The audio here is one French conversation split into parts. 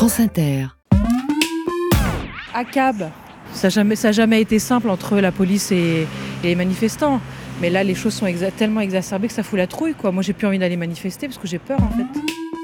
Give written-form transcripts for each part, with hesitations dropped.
France Inter. À Cab, ça n'a jamais été simple entre la police et les manifestants. Mais là, les choses sont tellement exacerbées que ça fout la trouille, quoi. Moi, j'ai plus envie d'aller manifester parce que j'ai peur, en fait.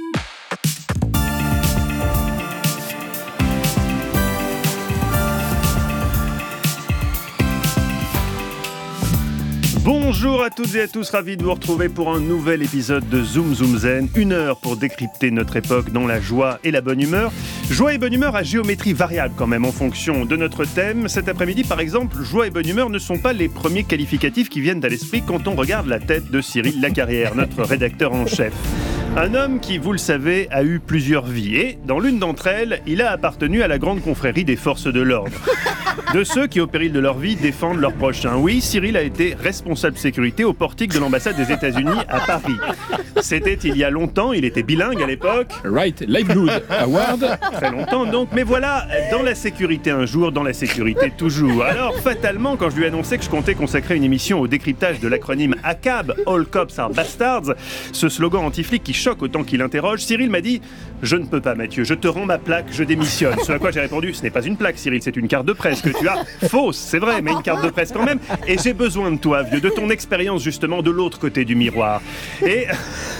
Bonjour à toutes et à tous, ravi de vous retrouver pour un nouvel épisode de Zoom Zoom Zen. 1 heure pour décrypter notre époque dans la joie et la bonne humeur. Joie et bonne humeur à géométrie variable quand même en fonction de notre thème. Cet après-midi par exemple, joie et bonne humeur ne sont pas les premiers qualificatifs qui viennent à l'esprit quand on regarde la tête de Cyril Lacarrière, notre rédacteur en chef. Un homme qui, vous le savez, a eu plusieurs vies et, dans l'une d'entre elles, il a appartenu à la grande confrérie des forces de l'ordre. De ceux qui, au péril de leur vie, défendent leurs prochains. Oui, Cyril a été responsable sécurité au portique de l'ambassade des États-Unis à Paris. C'était il y a longtemps, il était bilingue à l'époque. Right, Livelihood Award. Très longtemps donc, mais voilà, dans la sécurité un jour, dans la sécurité toujours. Alors, fatalement, quand je lui ai annoncé que je comptais consacrer une émission au décryptage de l'acronyme ACAB, All Cops Are Bastards, ce slogan anti-flic qui choque autant qu'il interroge, Cyril m'a dit « Je ne peux pas Mathieu, je te rends ma plaque, je démissionne ». Ce à quoi j'ai répondu « Ce n'est pas une plaque Cyril, c'est une carte de presse que tu as, fausse, c'est vrai, mais une carte de presse quand même, et j'ai besoin de toi vieux, de ton expérience justement de l'autre côté du miroir ». Et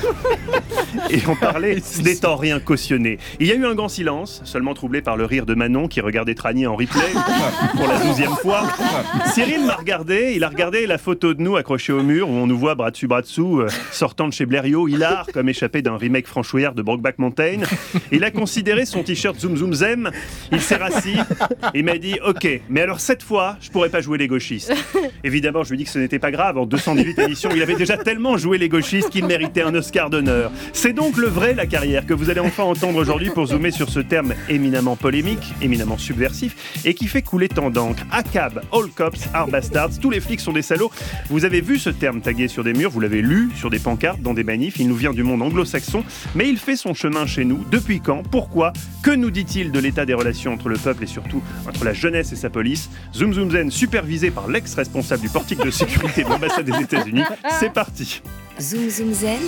on parlait n'étant rien cautionné. Il y a eu un grand silence, seulement troublé par le rire de Manon qui regardait Tranier en replay pour la 12e fois. Cyril m'a regardé, il a regardé la photo de nous accrochée au mur où on nous voit bras dessus sortant de chez Blériot, hilar comme échappé d'un remake franchouillard de Brokeback Mountain. Il a considéré son t-shirt Zoom Zoom Zem, il s'est rassis, il m'a dit ok, mais alors cette fois je pourrais pas jouer les gauchistes. Évidemment je lui ai dit que ce n'était pas grave, en 218 émissions il avait déjà tellement joué les gauchistes qu'il méritait un Oscar d'honneur. C'est donc le vrai Lacarrière que vous allez enfin entendre aujourd'hui pour zoomer sur ce terme éminemment polémique, éminemment subversif et qui fait couler tant d'encre. ACAB, All Cops Are Bastards, tous les flics sont des salauds. Vous avez vu ce terme tagué sur des murs, vous l'avez lu sur des pancartes, dans des manifs, il nous vient du monde anglo-saxon, mais il fait son chemin chez nous. Depuis quand? Pourquoi? Que nous dit-il de l'état des relations entre le peuple et surtout entre la jeunesse et sa police? Zoom Zoom Zen, supervisé par l'ex-responsable du portique de sécurité de l'ambassade des États-Unis. C'est parti. Zoom Zoom Zen.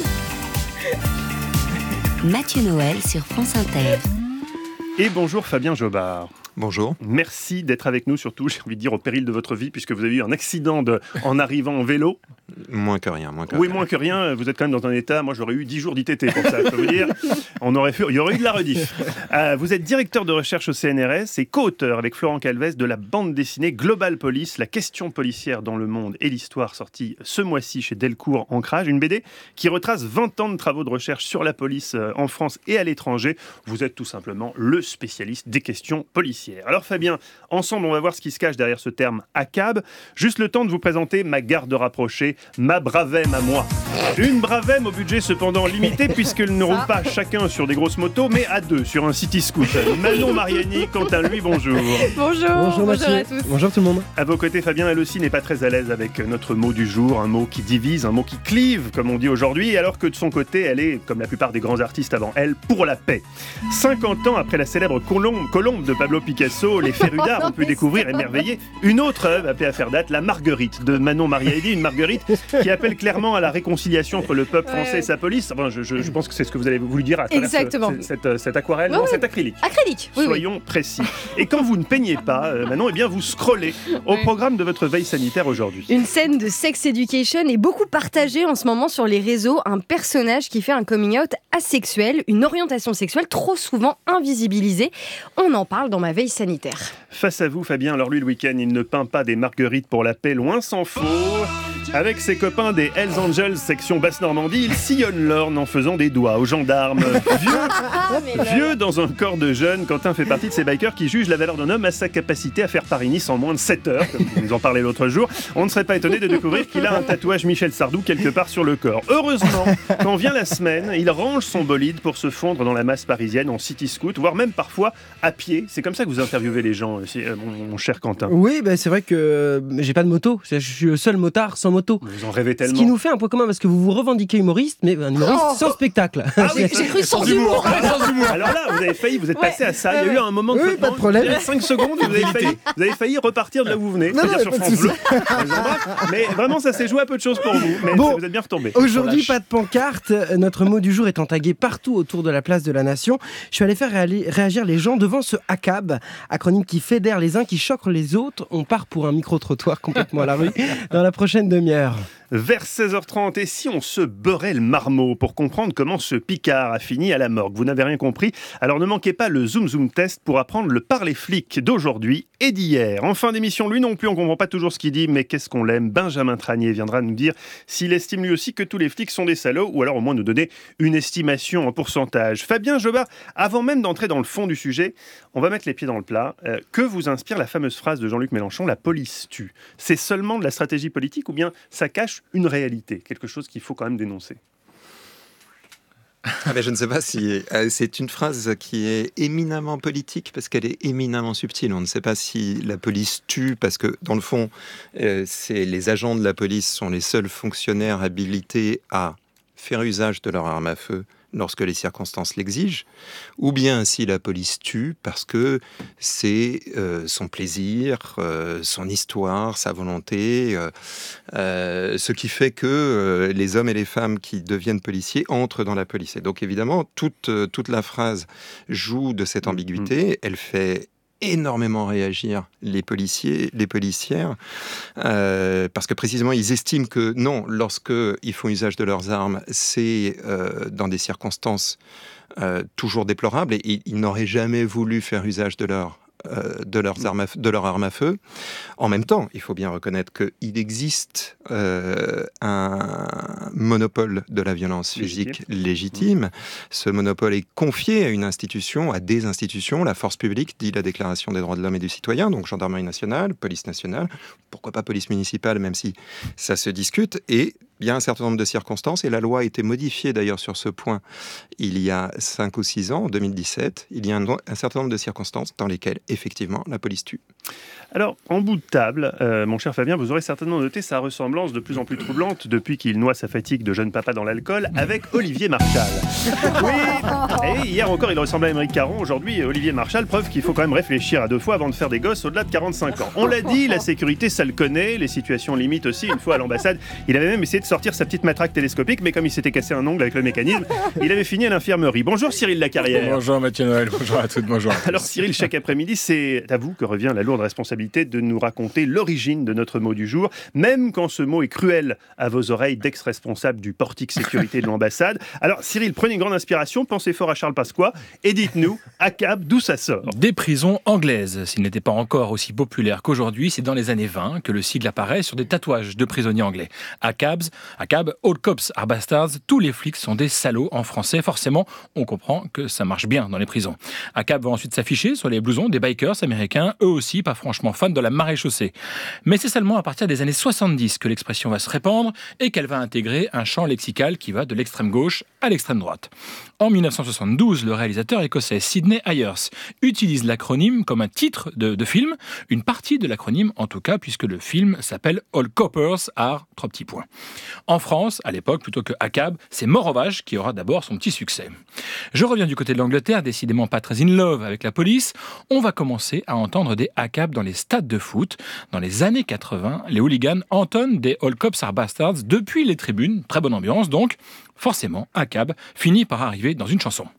Mathieu Noël sur France Inter. Et bonjour Fabien Jobard. Bonjour. Merci d'être avec nous, surtout, j'ai envie de dire, au péril de votre vie, puisque vous avez eu un accident en arrivant en vélo. Moins que rien. Oui, moins que rien. Vous êtes quand même dans un état, moi j'aurais eu 10 jours d'ITT pour ça, je peux vous dire. Il y aurait eu de la rediff. Vous êtes directeur de recherche au CNRS et co-auteur avec Florent Calvez de la bande dessinée Global Police, la question policière dans le monde et l'histoire, sortie ce mois-ci chez Delcourt Ancrage. Une BD qui retrace 20 ans de travaux de recherche sur la police en France et à l'étranger. Vous êtes tout simplement le spécialiste des questions policières. Alors Fabien, ensemble on va voir ce qui se cache derrière ce terme ACAB. Juste le temps de vous présenter ma garde rapprochée, ma bravème à moi. Une bravème au budget cependant limité puisqu'ils ne roulent pas chacun sur des grosses motos mais à deux sur un city scooter. Manon Mariani, quant à lui, bonjour. Bonjour Mathieu. À tous. Bonjour tout le monde. À vos côtés, Fabien, elle aussi n'est pas très à l'aise avec notre mot du jour, un mot qui divise, un mot qui clive, comme on dit aujourd'hui, alors que de son côté, elle est, comme la plupart des grands artistes avant elle, pour la paix. 50 ans après la célèbre Colombe de Pablo Picasso, les férus d'art ont pu découvrir et émerveiller une autre œuvre appelée à faire date, la Marguerite de Manon Mariani, une Marguerite qui appelle clairement à la réconciliation entre le peuple français et sa police. Enfin, je pense que c'est ce que vous avez voulu dire à travers cette aquarelle, non, cet acrylique. Acrylique, oui. Soyons précis. Et quand vous ne peignez pas, Manon, eh bien vous scrollez au programme de votre veille sanitaire aujourd'hui. Une scène de sex education est beaucoup partagée en ce moment sur les réseaux. Un personnage qui fait un coming out asexuel, une orientation sexuelle trop souvent invisibilisée. On en parle dans ma veille sanitaire. Face à vous, Fabien, alors lui, le week-end, il ne peint pas des marguerites pour la paix, loin s'en faut. Avec ses copains des Hells Angels section Basse-Normandie, il sillonne l'Orne en faisant des doigts aux gendarmes. Vieux dans un corps de jeune, Quentin fait partie de ces bikers qui jugent la valeur d'un homme à sa capacité à faire Paris-Nice en moins de 7 heures, comme vous nous en parlez l'autre jour. On ne serait pas étonné de découvrir qu'il a un tatouage Michel Sardou quelque part sur le corps. Heureusement, quand vient la semaine, il range son bolide pour se fondre dans la masse parisienne en city scoot, voire même parfois à pied. C'est comme ça que vous interviewez les gens, mon cher Quentin. Oui, c'est vrai que j'ai pas de moto. Je suis le seul motard sans moto. plateau. Vous en rêvez Ce tellement. qui nous fait un point commun parce que vous vous revendiquez humoriste, mais un humoriste sans spectacle. Ah oui, J'ai cru sans humour. Alors là, vous avez failli, vous êtes passé à ça. Il y a eu un moment de Oui, pas de problème. 5 secondes, vous avez failli repartir de là où vous venez. Non, C'est-à-dire sur pas de France Bleu. souci. Mais vraiment, ça s'est joué à peu de choses pour vous. Mais Bon. vous êtes bien retombé. Aujourd'hui, pas de pancarte. Notre mot du jour étant tagué partout autour de la place de la Nation. Je suis allé faire réagir les gens devant ce ACAB, acronyme qui fédère les uns qui choquent les autres. On part pour un micro-trottoir complètement à la rue dans la prochaine demi-heure. Vers 16h30, et si on se beurrait le marmot pour comprendre comment ce Picard a fini à la morgue? Vous n'avez rien compris? Alors ne manquez pas le Zoom Zoom test pour apprendre le parler flic d'aujourd'hui et d'hier. En fin d'émission, lui non plus, on ne comprend pas toujours ce qu'il dit, mais qu'est-ce qu'on l'aime? Benjamin Tranier viendra nous dire s'il estime lui aussi que tous les flics sont des salauds, ou alors au moins nous donner une estimation en pourcentage. Fabien Jobard, avant même d'entrer dans le fond du sujet, on va mettre les pieds dans le plat. Que vous inspire la fameuse phrase de Jean-Luc Mélenchon, la police tue? C'est seulement de la stratégie politique ou bien ça cache une réalité, quelque chose qu'il faut quand même dénoncer? Mais je ne sais pas si c'est une phrase qui est éminemment politique parce qu'elle est éminemment subtile. On ne sait pas si la police tue parce que dans le fond, c'est les agents de la police sont les seuls fonctionnaires habilités à faire usage de leur arme à feu lorsque les circonstances l'exigent, ou bien si la police tue parce que c'est son plaisir, son histoire, sa volonté, ce qui fait que les hommes et les femmes qui deviennent policiers entrent dans la police. Et donc évidemment, toute la phrase joue de cette ambiguïté, elle fait énormément réagir les policiers, les policières, parce que précisément ils estiment que non, lorsqu'ils font usage de leurs armes, c'est dans des circonstances toujours déplorables et ils n'auraient jamais voulu faire usage de leur arme à feu. En même temps, il faut bien reconnaître qu'il existe un monopole de la violence physique légitime. Ce monopole est confié à une institution, à des institutions, la force publique, dit la Déclaration des droits de l'homme et du citoyen, donc gendarmerie nationale, police nationale, pourquoi pas police municipale, même si ça se discute, et il y a un certain nombre de circonstances, et la loi a été modifiée d'ailleurs sur ce point il y a 5 ou 6 ans, en 2017. Il y a un certain nombre de circonstances dans lesquelles, effectivement, la police tue. Alors, en bout de table, mon cher Fabien, vous aurez certainement noté sa ressemblance de plus en plus troublante depuis qu'il noie sa fatigue de jeune papa dans l'alcool avec Olivier Marchal. Oui, et hier encore, il ressemblait à Émeric Caron. Aujourd'hui, Olivier Marchal, preuve qu'il faut quand même réfléchir à 2 fois avant de faire des gosses au-delà de 45 ans. On l'a dit, la sécurité, ça le connaît, les situations limites aussi. Une fois à l'ambassade, il avait même essayé de sortir sa petite matraque télescopique, mais comme il s'était cassé un ongle avec le mécanisme, il avait fini à l'infirmerie. Bonjour Cyril Lacarrière. Bonjour Mathieu Noël, bonjour à toutes, bonjour. Alors Cyril, chaque après-midi, c'est à vous que revient la lourde responsabilité de nous raconter l'origine de notre mot du jour, même quand ce mot est cruel à vos oreilles d'ex-responsable du portique sécurité de l'ambassade. Alors Cyril, prenez une grande inspiration, pensez fort à Charles Pasqua et dites-nous, ACAB, d'où ça sort? Des prisons anglaises. S'il n'était pas encore aussi populaire qu'aujourd'hui, c'est dans les années 20 que le sigle apparaît sur des tatouages de prisonniers anglais. ACAB, All Cops Are Bastards, tous les flics sont des salauds en français. Forcément, on comprend que ça marche bien dans les prisons. ACAB va ensuite s'afficher sur les blousons des bikers américains, eux aussi pas franchement fans de la maréchaussée. Mais c'est seulement à partir des années 70 que l'expression va se répandre et qu'elle va intégrer un champ lexical qui va de l'extrême gauche à l'extrême droite. En 1972, le réalisateur écossais Sidney Ayers utilise l'acronyme comme un titre de film, une partie de l'acronyme en tout cas, puisque le film s'appelle All Coppers Are... En France, à l'époque, plutôt que ACAB, c'est Mort-Sauvage qui aura d'abord son petit succès. Je reviens du côté de l'Angleterre, décidément pas très in love avec la police. On va commencer à entendre des ACAB dans les stades de foot. Dans les années 80, les hooligans entonnent des All Cops Are Bastards depuis les tribunes. Très bonne ambiance, donc forcément, ACAB finit par arriver dans une chanson.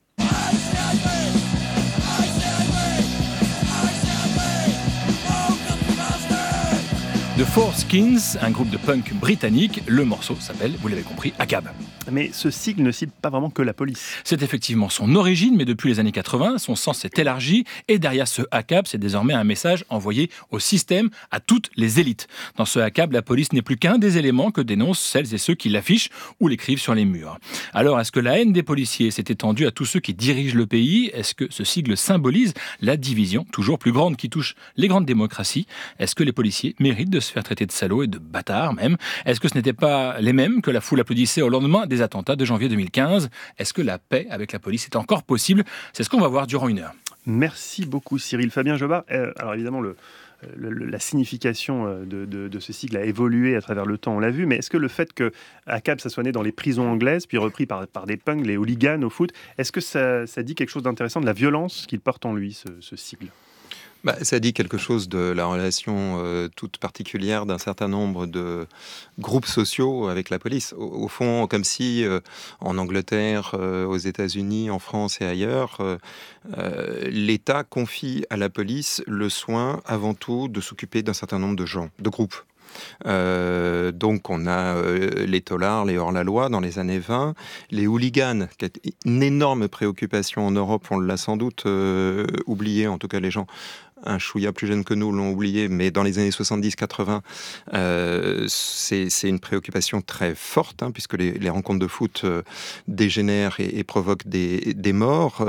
The Four Skins, un groupe de punk britannique. Le morceau s'appelle, vous l'avez compris, ACAB. Mais ce sigle ne cible pas vraiment que la police. C'est effectivement son origine, mais depuis les années 80, son sens s'est élargi et derrière ce ACAB, c'est désormais un message envoyé au système, à toutes les élites. Dans ce ACAB, la police n'est plus qu'un des éléments que dénoncent celles et ceux qui l'affichent ou l'écrivent sur les murs. Alors, est-ce que la haine des policiers s'est étendue à tous ceux qui dirigent le pays? Est-ce que ce sigle symbolise la division toujours plus grande qui touche les grandes démocraties? Est-ce que les policiers méritent de se faire traiter de salauds et de bâtards même? Est-ce que ce n'était pas les mêmes que la foule applaudissait au lendemain des attentats de janvier 2015? Est-ce que la paix avec la police est encore possible? C'est ce qu'on va voir durant 1 heure. Merci beaucoup Cyril. Fabien Jobard, alors évidemment la signification de ce sigle a évolué à travers le temps, on l'a vu, mais est-ce que le fait que ACAB, ça soit né dans les prisons anglaises, puis repris par des punks, les hooligans au foot, est-ce que ça dit quelque chose d'intéressant de la violence qu'il porte en lui, ce sigle ? Ça dit quelque chose de la relation toute particulière d'un certain nombre de groupes sociaux avec la police. Au fond, comme si en Angleterre, aux États-Unis, en France et ailleurs, l'État confie à la police le soin avant tout de s'occuper d'un certain nombre de gens, de groupes. Donc on a les taulards, les hors-la-loi dans les années 20, les hooligans, qui est une énorme préoccupation en Europe, on l'a sans doute oublié, en tout cas les gens un chouïa plus jeune que nous l'ont oublié, mais dans les années 70-80, c'est une préoccupation très forte, puisque les rencontres de foot dégénèrent et provoquent des morts.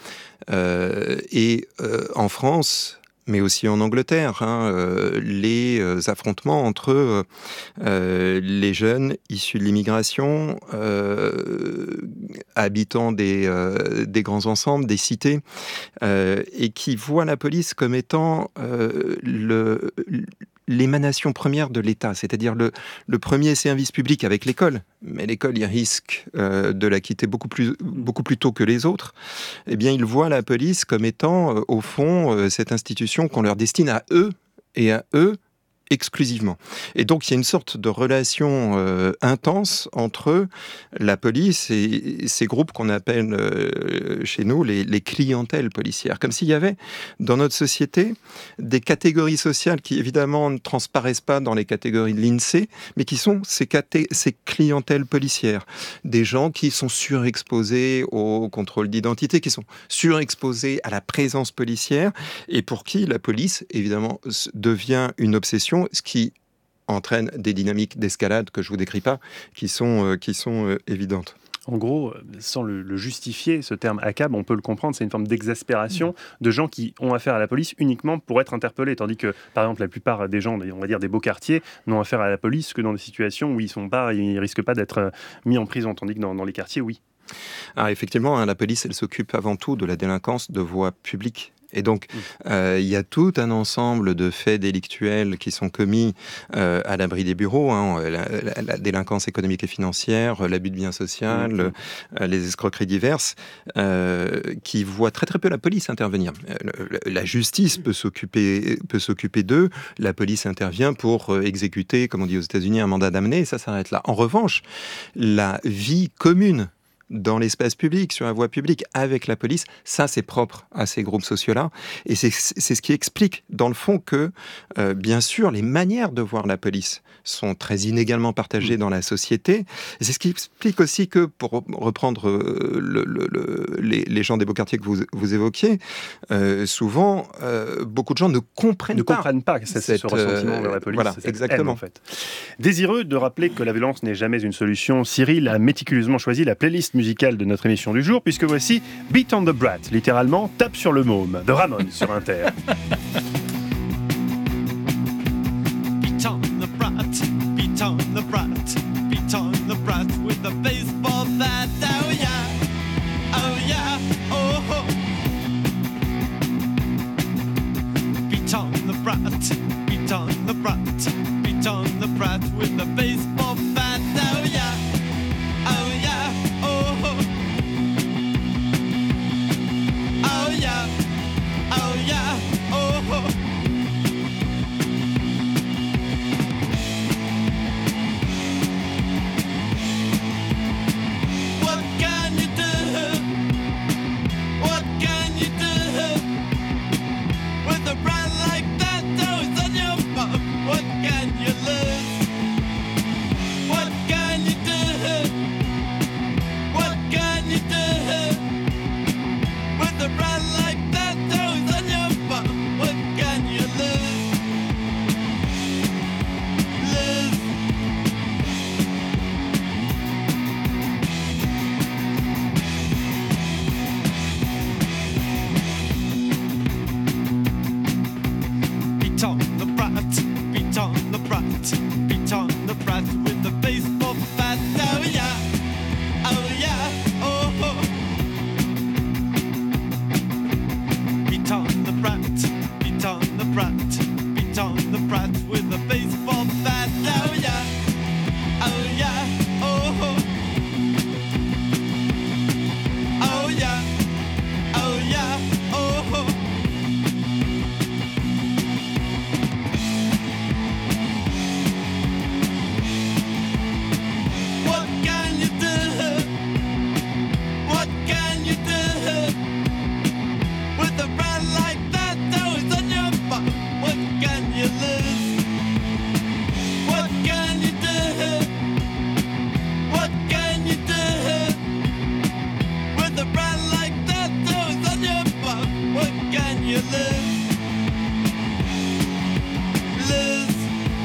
En France, mais aussi en Angleterre, les affrontements entre les jeunes issus de l'immigration, habitants des grands ensembles, des cités, et qui voient la police comme étant l'émanation première de l'État, c'est-à-dire le premier service public avec l'école. Mais l'école, il risque de la quitter beaucoup plus tôt que les autres. Eh bien, ils voient la police comme étant, au fond, cette institution qu'on leur destine à eux et à eux exclusivement. Et donc, il y a une sorte de relation intense entre la police et ces groupes qu'on appelle chez nous les clientèles policières. Comme s'il y avait dans notre société des catégories sociales qui, évidemment, ne transparaissent pas dans les catégories de l'INSEE, mais qui sont ces clientèles policières. Des gens qui sont surexposés au contrôle d'identité, qui sont surexposés à la présence policière, et pour qui la police, évidemment, devient une obsession, ce qui entraîne des dynamiques d'escalade que je ne vous décris pas, qui sont évidentes. En gros, sans le justifier, ce terme ACAB, on peut le comprendre, c'est une forme d'exaspération de gens qui ont affaire à la police uniquement pour être interpellés. Tandis que, par exemple, la plupart des gens, on va dire des beaux quartiers, n'ont affaire à la police que dans des situations où ils risquent pas d'être mis en prison. Tandis que dans les quartiers, oui. Alors effectivement, la police, elle s'occupe avant tout de la délinquance de voie publique. Et donc, il y a tout un ensemble de faits délictuels qui sont commis à l'abri des bureaux, la délinquance économique et financière, l'abus de biens sociaux, les escroqueries diverses, qui voient très très peu la police intervenir. La justice peut s'occuper d'eux, la police intervient pour exécuter, comme on dit aux États-Unis, un mandat d'amener, et ça s'arrête là. En revanche, la vie commune dans l'espace public, sur la voie publique, avec la police, ça c'est propre à ces groupes sociaux-là. Et c'est ce qui explique, dans le fond, que, bien sûr, les manières de voir la police sont très inégalement partagées dans la société. Et c'est ce qui explique aussi que, pour reprendre les gens des beaux quartiers que vous évoquiez, souvent, beaucoup de gens ne comprennent pas ce ressentiment vers la police. Voilà, exactement. En fait. Désireux de rappeler que la violence n'est jamais une solution, Cyril a méticuleusement choisi la playlist musicale de notre émission du jour, puisque voici Beat on the Brat, littéralement tape sur le môme, de Ramones sur Inter. Beat on the brat, beat on the brat, beat on the brat with a baseball bat. Oh yeah, oh yeah, oh ho. Beat on the brat, beat on the brat, beat on the brat with a baseball bat. Oh yeah, oh yeah, oh ho. Oh yeah, oh yeah, oh ho. What can you do? What can you do with a brand like that? Oh, it's on your bum. What can you lose? What can you do? What can you do with a brand like that? Oh, it's on your bum. What can you lose? Lose. Beat on the brat, beat on the brat, beat on the brat with a baseball bat. Oh yeah, oh yeah, oh ho. Beat on the brat, beat on the brat, beat you lose? Lose.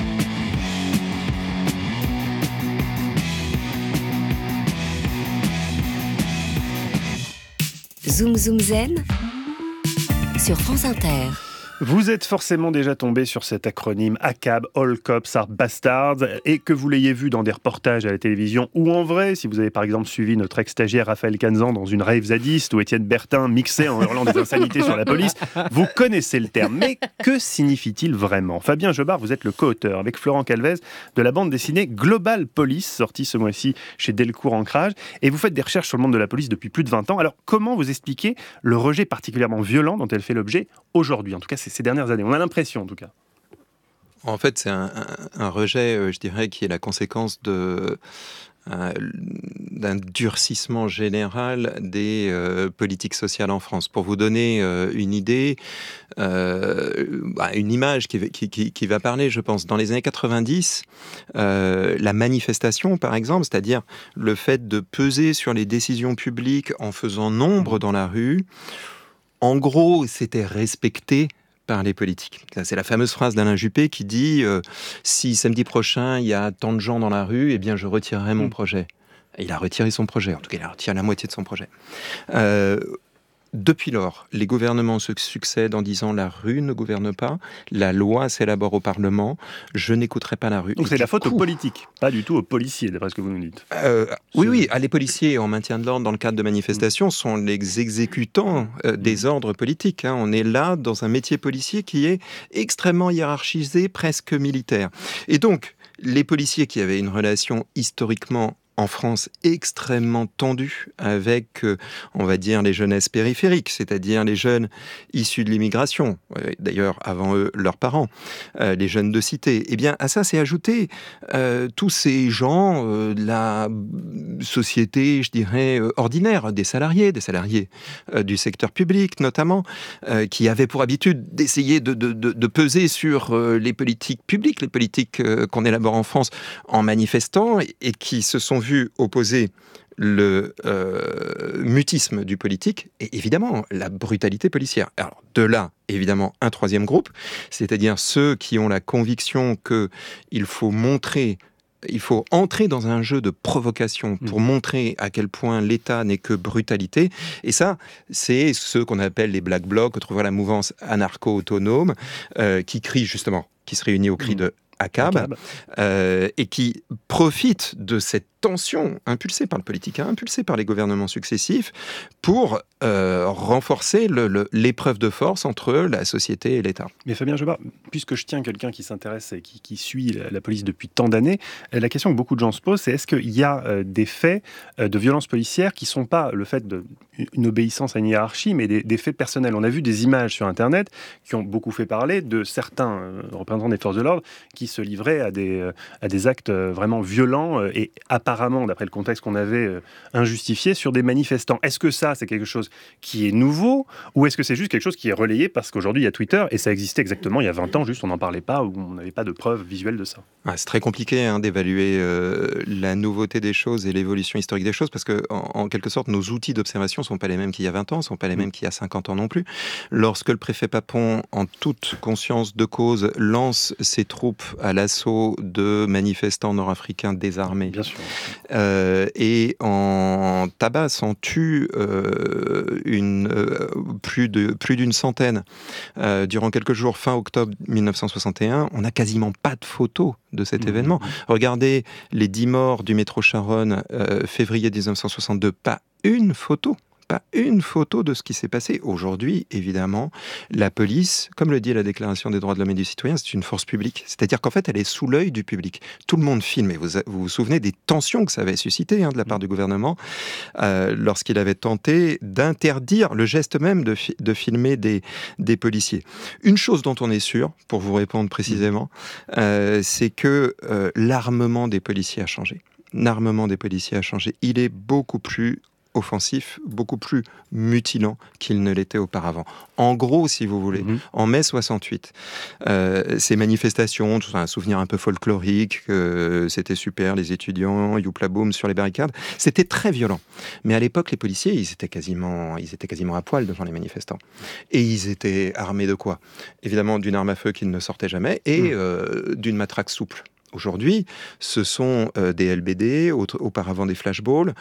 Zoom Zoom Zen sur France Inter. Vous êtes forcément déjà tombé sur cet acronyme ACAB, All Cops Are Bastards, et que vous l'ayez vu dans des reportages à la télévision ou en vrai, si vous avez par exemple suivi notre ex-stagiaire Raphaël Canzan dans une rave zadiste ou Étienne Bertin mixé en hurlant des insanités sur la police, vous connaissez le terme. Mais que signifie-t-il vraiment ? Fabien Jobard, vous êtes le co-auteur avec Florent Calvez de la bande dessinée Global Police, sortie ce mois-ci chez Delcourt Ancrage, et vous faites des recherches sur le monde de la police depuis plus de 20 ans. Alors comment vous expliquez le rejet particulièrement violent dont elle fait l'objet aujourd'hui ? En tout cas, ces dernières années. On a l'impression, en tout cas. En fait, c'est un rejet, je dirais, qui est la conséquence d'un durcissement général des politiques sociales en France. Pour vous donner une idée, une image qui va parler, je pense. Dans les années 90, la manifestation, par exemple, c'est-à-dire le fait de peser sur les décisions publiques en faisant nombre dans la rue, en gros, c'était respecté par les politiques. C'est la fameuse phrase d'Alain Juppé qui dit si samedi prochain il y a tant de gens dans la rue, eh bien je retirerai mon projet. Et il a retiré son projet, en tout cas il a retiré la moitié de son projet. Depuis lors, les gouvernements se succèdent en disant la rue ne gouverne pas, la loi s'élabore au Parlement, je n'écouterai pas la rue. Donc c'est la faute aux politiques, pas du tout aux policiers, d'après ce que vous nous dites. Oui, les policiers en maintien de l'ordre dans le cadre de manifestations sont les exécutants des ordres politiques. On est là dans un métier policier qui est extrêmement hiérarchisé, presque militaire. Et donc, les policiers qui avaient une relation historiquement en France extrêmement tendue avec, on va dire, les jeunesses périphériques, c'est-à-dire les jeunes issus de l'immigration, d'ailleurs avant eux leurs parents, les jeunes de cité. Eh bien, à ça s'est ajouté tous ces gens de la société, je dirais, ordinaire, des salariés du secteur public notamment, qui avaient pour habitude d'essayer de peser sur les politiques publiques, les politiques qu'on élabore en France en manifestant et qui se sont vus opposer le mutisme du politique et évidemment la brutalité policière. Alors de là, évidemment, un troisième groupe, c'est-à-dire ceux qui ont la conviction qu'il faut entrer dans un jeu de provocation pour montrer à quel point l'État n'est que brutalité. Et ça, c'est ceux qu'on appelle les Black Blocs, autrefois la mouvance anarcho-autonome, qui crient justement, qui se réunit au cri de ACAB, et qui profite de cette tension impulsée par le politique, impulsée par les gouvernements successifs, pour renforcer l'épreuve de force entre la société et l'État. Mais Fabien Jobard, puisque je tiens quelqu'un qui s'intéresse et qui suit la police depuis tant d'années, la question que beaucoup de gens se posent, c'est est-ce qu'il y a des faits de violence policière qui ne sont pas le fait d'une obéissance à une hiérarchie, mais des faits personnels. On a vu des images sur Internet qui ont beaucoup fait parler de certains représentants des forces de l'ordre qui se livraient à des actes vraiment violents et apparemment, d'après le contexte qu'on avait, injustifiés sur des manifestants. Est-ce que ça, c'est quelque chose qui est nouveau ou est-ce que c'est juste quelque chose qui est relayé parce qu'aujourd'hui il y a Twitter et ça existait exactement il y a 20 ans, juste on n'en parlait pas ou on n'avait pas de preuves visuelles de ça? C'est très compliqué d'évaluer la nouveauté des choses et l'évolution historique des choses parce que en quelque sorte nos outils d'observation ne sont pas les mêmes qu'il y a 20 ans, ne sont pas les mêmes qu'il y a 50 ans non plus. Lorsque le préfet Papon, en toute conscience de cause, lance ses troupes à l'assaut de manifestants nord-africains désarmés, bien sûr, et en tabasse, en tue plus d'une centaine durant quelques jours fin octobre 1961, on n'a quasiment pas de photos de cet événement. Regardez les 10 morts du métro Charonne février 1962, pas une photo de ce qui s'est passé. Aujourd'hui, évidemment, la police, comme le dit la Déclaration des droits de l'homme et du citoyen, c'est une force publique. C'est-à-dire qu'en fait, elle est sous l'œil du public. Tout le monde filme. Et vous vous souvenez des tensions que ça avait suscité de la part du gouvernement lorsqu'il avait tenté d'interdire le geste même de filmer des policiers. Une chose dont on est sûr, pour vous répondre précisément, c'est que l'armement des policiers a changé. Il est beaucoup plus offensif, beaucoup plus mutilant qu'il ne l'était auparavant. En gros, si vous voulez, en mai 68, ces manifestations, tout ça, un souvenir un peu folklorique, que c'était super, les étudiants, youpla boum sur les barricades, c'était très violent. Mais à l'époque, les policiers, ils étaient quasiment à poil devant les manifestants. Et ils étaient armés de quoi ? Évidemment, d'une arme à feu qu'ils ne sortaient jamais et d'une matraque souple. Aujourd'hui, ce sont des LBD, auparavant des flashballs,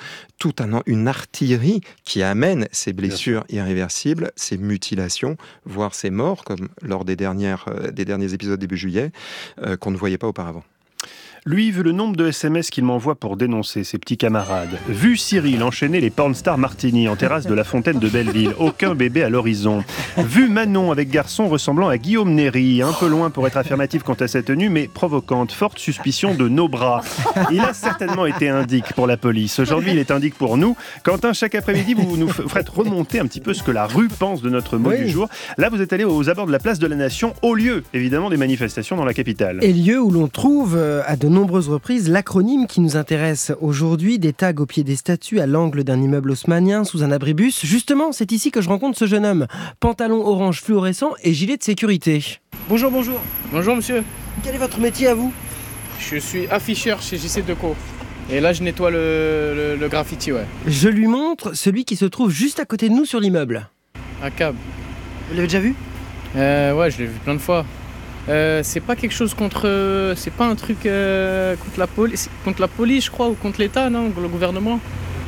une artillerie qui amène ces blessures irréversibles, ces mutilations, voire ces morts, comme lors des derniers épisodes début juillet, qu'on ne voyait pas auparavant. Lui, vu le nombre de SMS qu'il m'envoie pour dénoncer ses petits camarades, vu Cyril enchaîner les pornstars Martini en terrasse de la Fontaine de Belleville, aucun bébé à l'horizon, vu Manon avec garçon ressemblant à Guillaume Néry, un peu loin pour être affirmatif quant à sa tenue, mais provocante, forte suspicion de nos bras. Il a certainement été indique pour la police. Aujourd'hui, il est indique pour nous. Quentin, chaque après-midi, vous nous ferez remonter un petit peu ce que la rue pense de notre mot du jour. Là, vous êtes allé aux abords de la place de la Nation, au lieu, évidemment, des manifestations dans la capitale. Et lieu où l'on trouve à de nombreuses reprises l'acronyme qui nous intéresse aujourd'hui, des tags au pied des statues à l'angle d'un immeuble haussmannien sous un abribus. Justement, c'est ici que je rencontre ce jeune homme. Pantalon orange fluorescent et gilet de sécurité. Bonjour, bonjour. Bonjour monsieur, Quel est votre métier à vous ? je suis afficheur chez JC Deco. Et là je nettoie le graffiti, ouais. Je lui montre celui qui se trouve juste à côté de nous sur l'immeuble. Un cab. Vous l'avez déjà vu ? Ouais, je l'ai vu plein de fois. C'est pas quelque chose contre... c'est pas un truc contre la police, je crois, ou contre l'État, non, le gouvernement.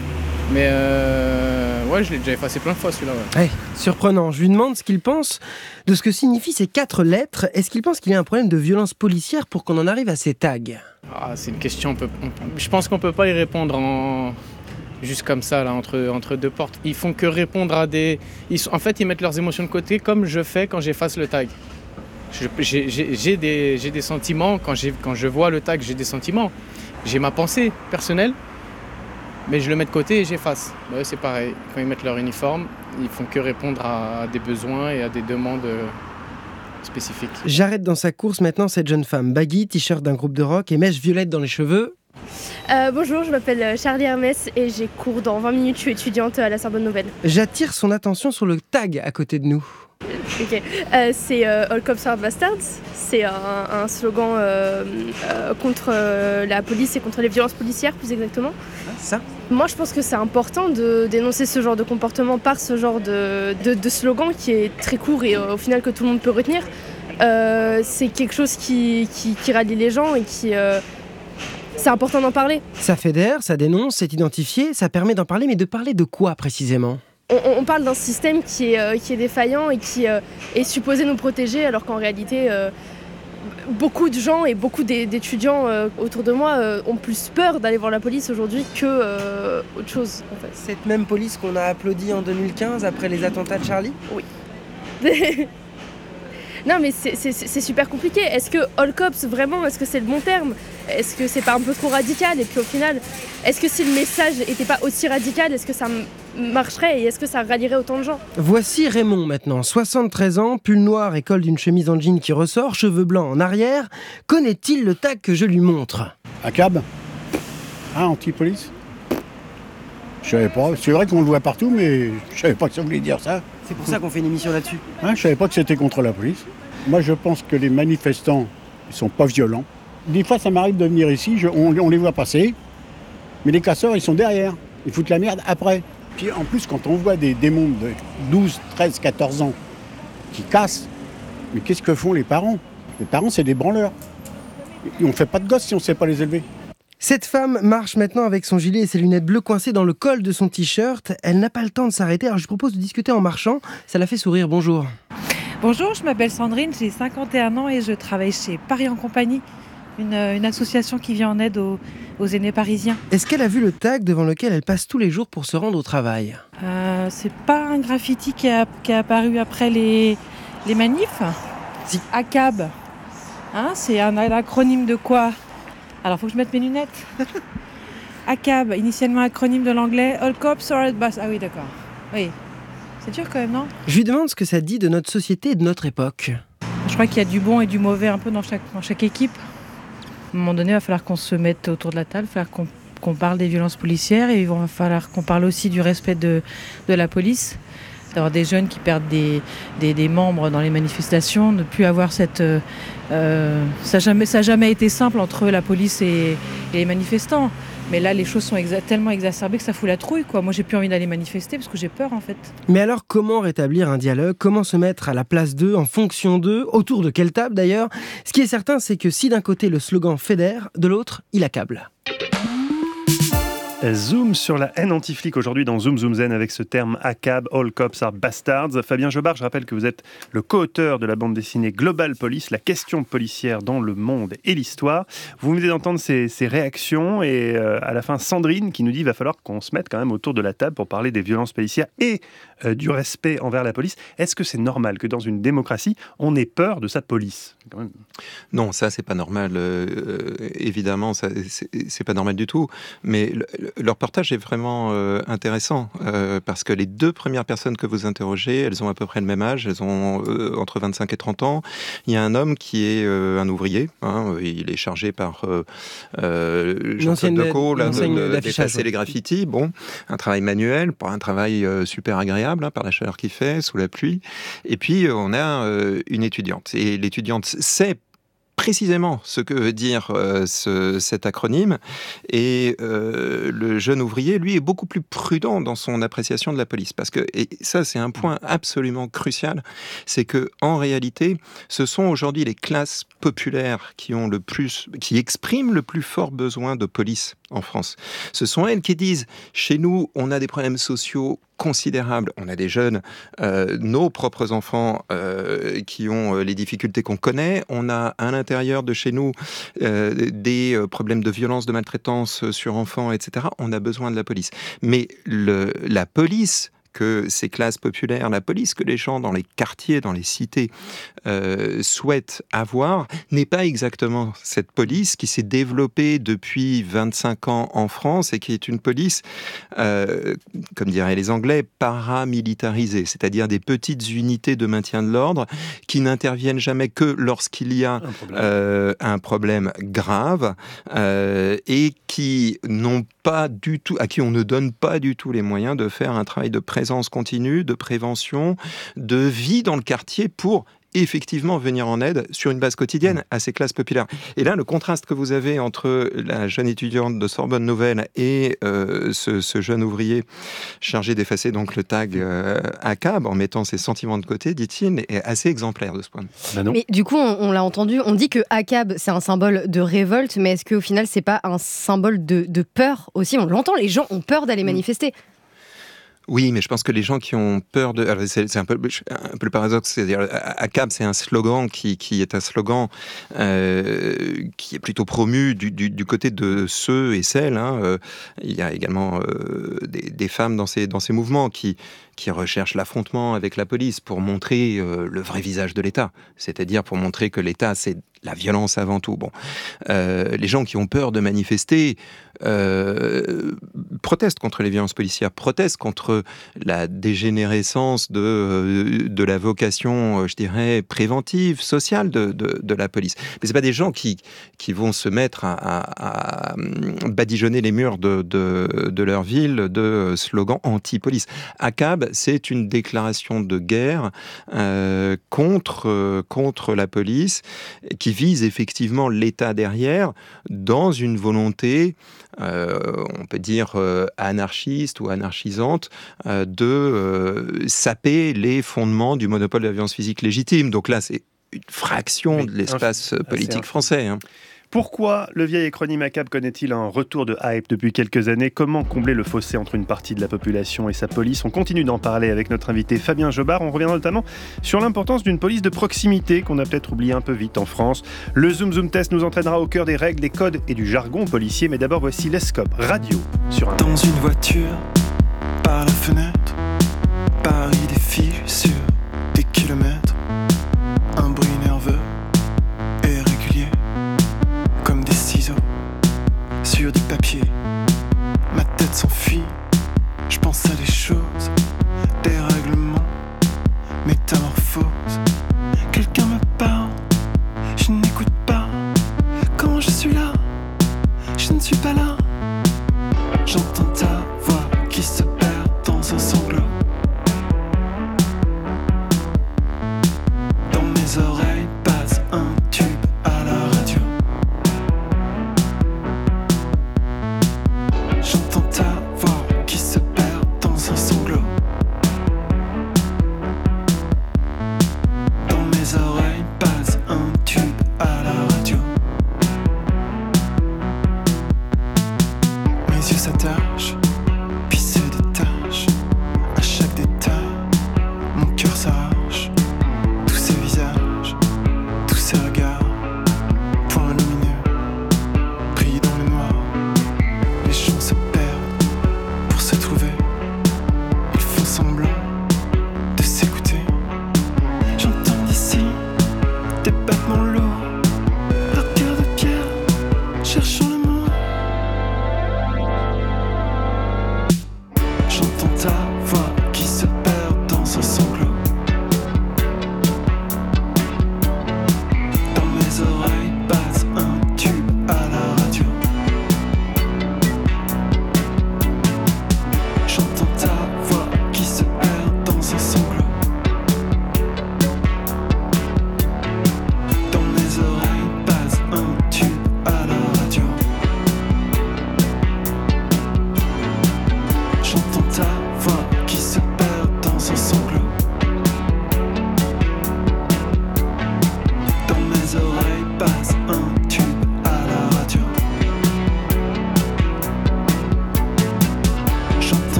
Mais ouais, je l'ai déjà effacé plein de fois celui-là, ouais. Ouais, surprenant. Je lui demande ce qu'il pense de ce que signifient ces 4 lettres. Est-ce qu'il pense qu'il y a un problème de violence policière pour qu'on en arrive à ces tags ? Ah, c'est une question, je pense qu'on peut pas y répondre juste comme ça, là, entre deux portes. Ils font que répondre à des... En fait, ils mettent leurs émotions de côté, comme je fais quand j'efface le tag. J'ai des sentiments, quand je vois le tag, j'ai des sentiments. J'ai ma pensée personnelle, mais je le mets de côté et j'efface. Ouais, c'est pareil, quand ils mettent leur uniforme, ils font que répondre à des besoins et à des demandes spécifiques. J'arrête dans sa course maintenant cette jeune femme. Baggy, t-shirt d'un groupe de rock et mèche violette dans les cheveux. Bonjour, je m'appelle Charlie Hermès et j'ai cours dans 20 minutes, je suis étudiante à la Sorbonne Nouvelle. J'attire son attention sur le tag à côté de nous. Ok, c'est All Cops Are Bastards, c'est un slogan contre la police et contre les violences policières plus exactement. Ça ? Moi je pense que c'est important de dénoncer ce genre de comportement par ce genre de slogan qui est très court et au final que tout le monde peut retenir. C'est quelque chose qui rallie les gens et qui... c'est important d'en parler. Ça fédère, ça dénonce, c'est identifié, ça permet d'en parler, mais de parler de quoi précisément ? On parle d'un système qui est défaillant et qui est supposé nous protéger, alors qu'en réalité, beaucoup de gens et beaucoup d'étudiants autour de moi ont plus peur d'aller voir la police aujourd'hui que autre chose. En fait. Cette même police qu'on a applaudie en 2015 après les attentats de Charlie ? Oui. Non mais c'est super compliqué. Est-ce que All Cops, vraiment, est-ce que c'est le bon terme ? Est-ce que c'est pas un peu trop radical ? Et puis au final, est-ce que si le message était pas aussi radical, est-ce que ça marcherait et est-ce que ça rallierait autant de gens ? Voici Raymond maintenant, 73 ans, pull noir et col d'une chemise en jean qui ressort, cheveux blancs en arrière. Connaît-il le tag que je lui montre ? Un cab ? Ah, anti-police ? Je savais pas. C'est vrai qu'on le voit partout, mais je savais pas que ça voulait dire ça. C'est pour ça qu'on fait une émission là-dessus. Hein, je savais pas que c'était contre la police. Moi, je pense que les manifestants, ils sont pas violents. Des fois, ça m'arrive de venir ici, on les voit passer, mais les casseurs, ils sont derrière. Ils foutent la merde après. Puis en plus, quand on voit des démons de 12, 13, 14 ans qui cassent, mais qu'est-ce que font les parents ? Les parents, c'est des branleurs. Et on fait pas de gosses si on sait pas les élever. Cette femme marche maintenant avec son gilet et ses lunettes bleues coincées dans le col de son t-shirt. Elle n'a pas le temps de s'arrêter, alors je lui propose de discuter en marchant. Ça la fait sourire. Bonjour. Bonjour, je m'appelle Sandrine, j'ai 51 ans et je travaille chez Paris en compagnie, une association qui vient en aide aux aînés parisiens. Est-ce qu'elle a vu le tag devant lequel elle passe tous les jours pour se rendre au travail ? C'est pas un graffiti qui est apparu après les manifs ? Si. ACAB. Hein, c'est un acronyme de quoi ? Alors, faut que je mette mes lunettes. ACAB, initialement acronyme de l'anglais. All Cops Are Bastards. Ah oui, d'accord. Oui. C'est dur quand même, non ? Je lui demande ce que ça dit de notre société et de notre époque. Je crois qu'il y a du bon et du mauvais un peu dans chaque équipe. À un moment donné, il va falloir qu'on se mette autour de la table, il va falloir qu'on qu'on parle des violences policières et il va falloir qu'on parle aussi du respect de la police. D'avoir des jeunes qui perdent des membres dans les manifestations, ne plus avoir cette... ça n'a jamais été simple entre la police et les manifestants. Mais là, les choses sont tellement exacerbées que ça fout la trouille, quoi. Moi, j'ai plus envie d'aller manifester parce que j'ai peur, en fait. Mais alors, comment rétablir un dialogue ? Comment se mettre à la place d'eux, en fonction d'eux ? Autour de quelle table, d'ailleurs ? Ce qui est certain, c'est que si d'un côté, le slogan fédère, de l'autre, il accable. Zoom sur la haine anti-flic aujourd'hui dans Zoom Zoom Zen avec ce terme ACAB, All Cops Are Bastards. Fabien Jobard, je rappelle que vous êtes le co-auteur de la bande dessinée Global Police, la question policière dans le monde et l'histoire. Vous venez d'entendre ces réactions et à la fin Sandrine qui nous dit qu'il va falloir qu'on se mette quand même autour de la table pour parler des violences policières et du respect envers la police. Est-ce que c'est normal que dans une démocratie, on ait peur de sa police ? Quand même. Non, ça c'est pas normal. Évidemment, ça, c'est pas normal du tout. Mais leur reportage est vraiment intéressant parce que les deux premières personnes que vous interrogez, elles ont à peu près le même âge, elles ont entre 25 et 30 ans. Il y a un homme qui est un ouvrier, il est chargé par Jean-Claude Decaux d'effacer les graffitis. Bon, un travail manuel, pas un travail super agréable par la chaleur qu'il fait, sous la pluie. Et puis on a une étudiante. Et l'étudiante sait précisément ce que veut dire cet acronyme. Et le jeune ouvrier, lui, est beaucoup plus prudent dans son appréciation de la police. Parce que, et ça, c'est un point absolument crucial, c'est que en réalité, ce sont aujourd'hui les classes populaires qui expriment le plus fort besoin de police en France. Ce sont elles qui disent, chez nous, on a des problèmes sociaux considérables. On a des jeunes, nos propres enfants qui ont les difficultés qu'on connaît. On a à l'intérieur de chez nous des problèmes de violence, de maltraitance sur enfants, etc. On a besoin de la police. Mais la police que ces classes populaires, la police que les gens dans les quartiers, dans les cités souhaitent avoir, n'est pas exactement cette police qui s'est développée depuis 25 ans en France et qui est une police, comme diraient les Anglais, paramilitarisée, c'est-à-dire des petites unités de maintien de l'ordre qui n'interviennent jamais que lorsqu'il y a un problème grave et qui n'ont pas du tout, à qui on ne donne pas du tout les moyens de faire un travail de présence continue, de prévention, de vie dans le quartier pour effectivement venir en aide sur une base quotidienne à ces classes populaires. Et là, le contraste que vous avez entre la jeune étudiante de Sorbonne Nouvelle et ce jeune ouvrier chargé d'effacer donc le tag ACAB en mettant ses sentiments de côté, dit-il, est assez exemplaire de ce point de vue. Mais du coup, on l'a entendu, on dit que ACAB, c'est un symbole de révolte, mais est-ce qu'au final, c'est pas un symbole de peur aussi ? On l'entend, les gens ont peur d'aller manifester. Oui, mais je pense que les gens qui ont peur de... Alors c'est un peu le paradoxe, c'est-à-dire ACAB, c'est un slogan qui est un slogan qui est plutôt promu du côté de ceux et celles. Il y a également des femmes dans ces mouvements qui recherchent l'affrontement avec la police pour montrer le vrai visage de l'État, c'est-à-dire pour montrer que l'État, c'est la violence avant tout. Bon, les gens qui ont peur de manifester protestent contre les violences policières, protestent contre la dégénérescence de la vocation, je dirais, préventive, sociale de la police. Mais c'est pas des gens qui vont se mettre à badigeonner les murs de leur ville de slogans anti-police. ACAB, c'est une déclaration de guerre contre la police qui vise effectivement l'État derrière dans une volonté, on peut dire anarchiste ou anarchisante, de saper les fondements du monopole de la violence physique légitime. Donc là, c'est une fraction de l'espace politique français. Pourquoi le vieil acronyme ACAB connaît-il un retour de hype depuis quelques années ? Comment combler le fossé entre une partie de la population et sa police ? On continue d'en parler avec notre invité Fabien Jobard. On reviendra notamment sur l'importance d'une police de proximité qu'on a peut-être oublié un peu vite en France. Le Zoom Zoom Test nous entraînera au cœur des règles, des codes et du jargon policier. Mais d'abord, voici l'Escope Radio sur un... Dans une voiture, par la fenêtre, Paris défile sur des kilomètres. Un bruit nerveux et régulier, comme des ciseaux sur du papier. Ma tête s'enfuit, je pense à des choses, des règlements, métamorphoses. Quelqu'un me parle, je n'écoute pas. Quand je suis là, je ne suis pas là.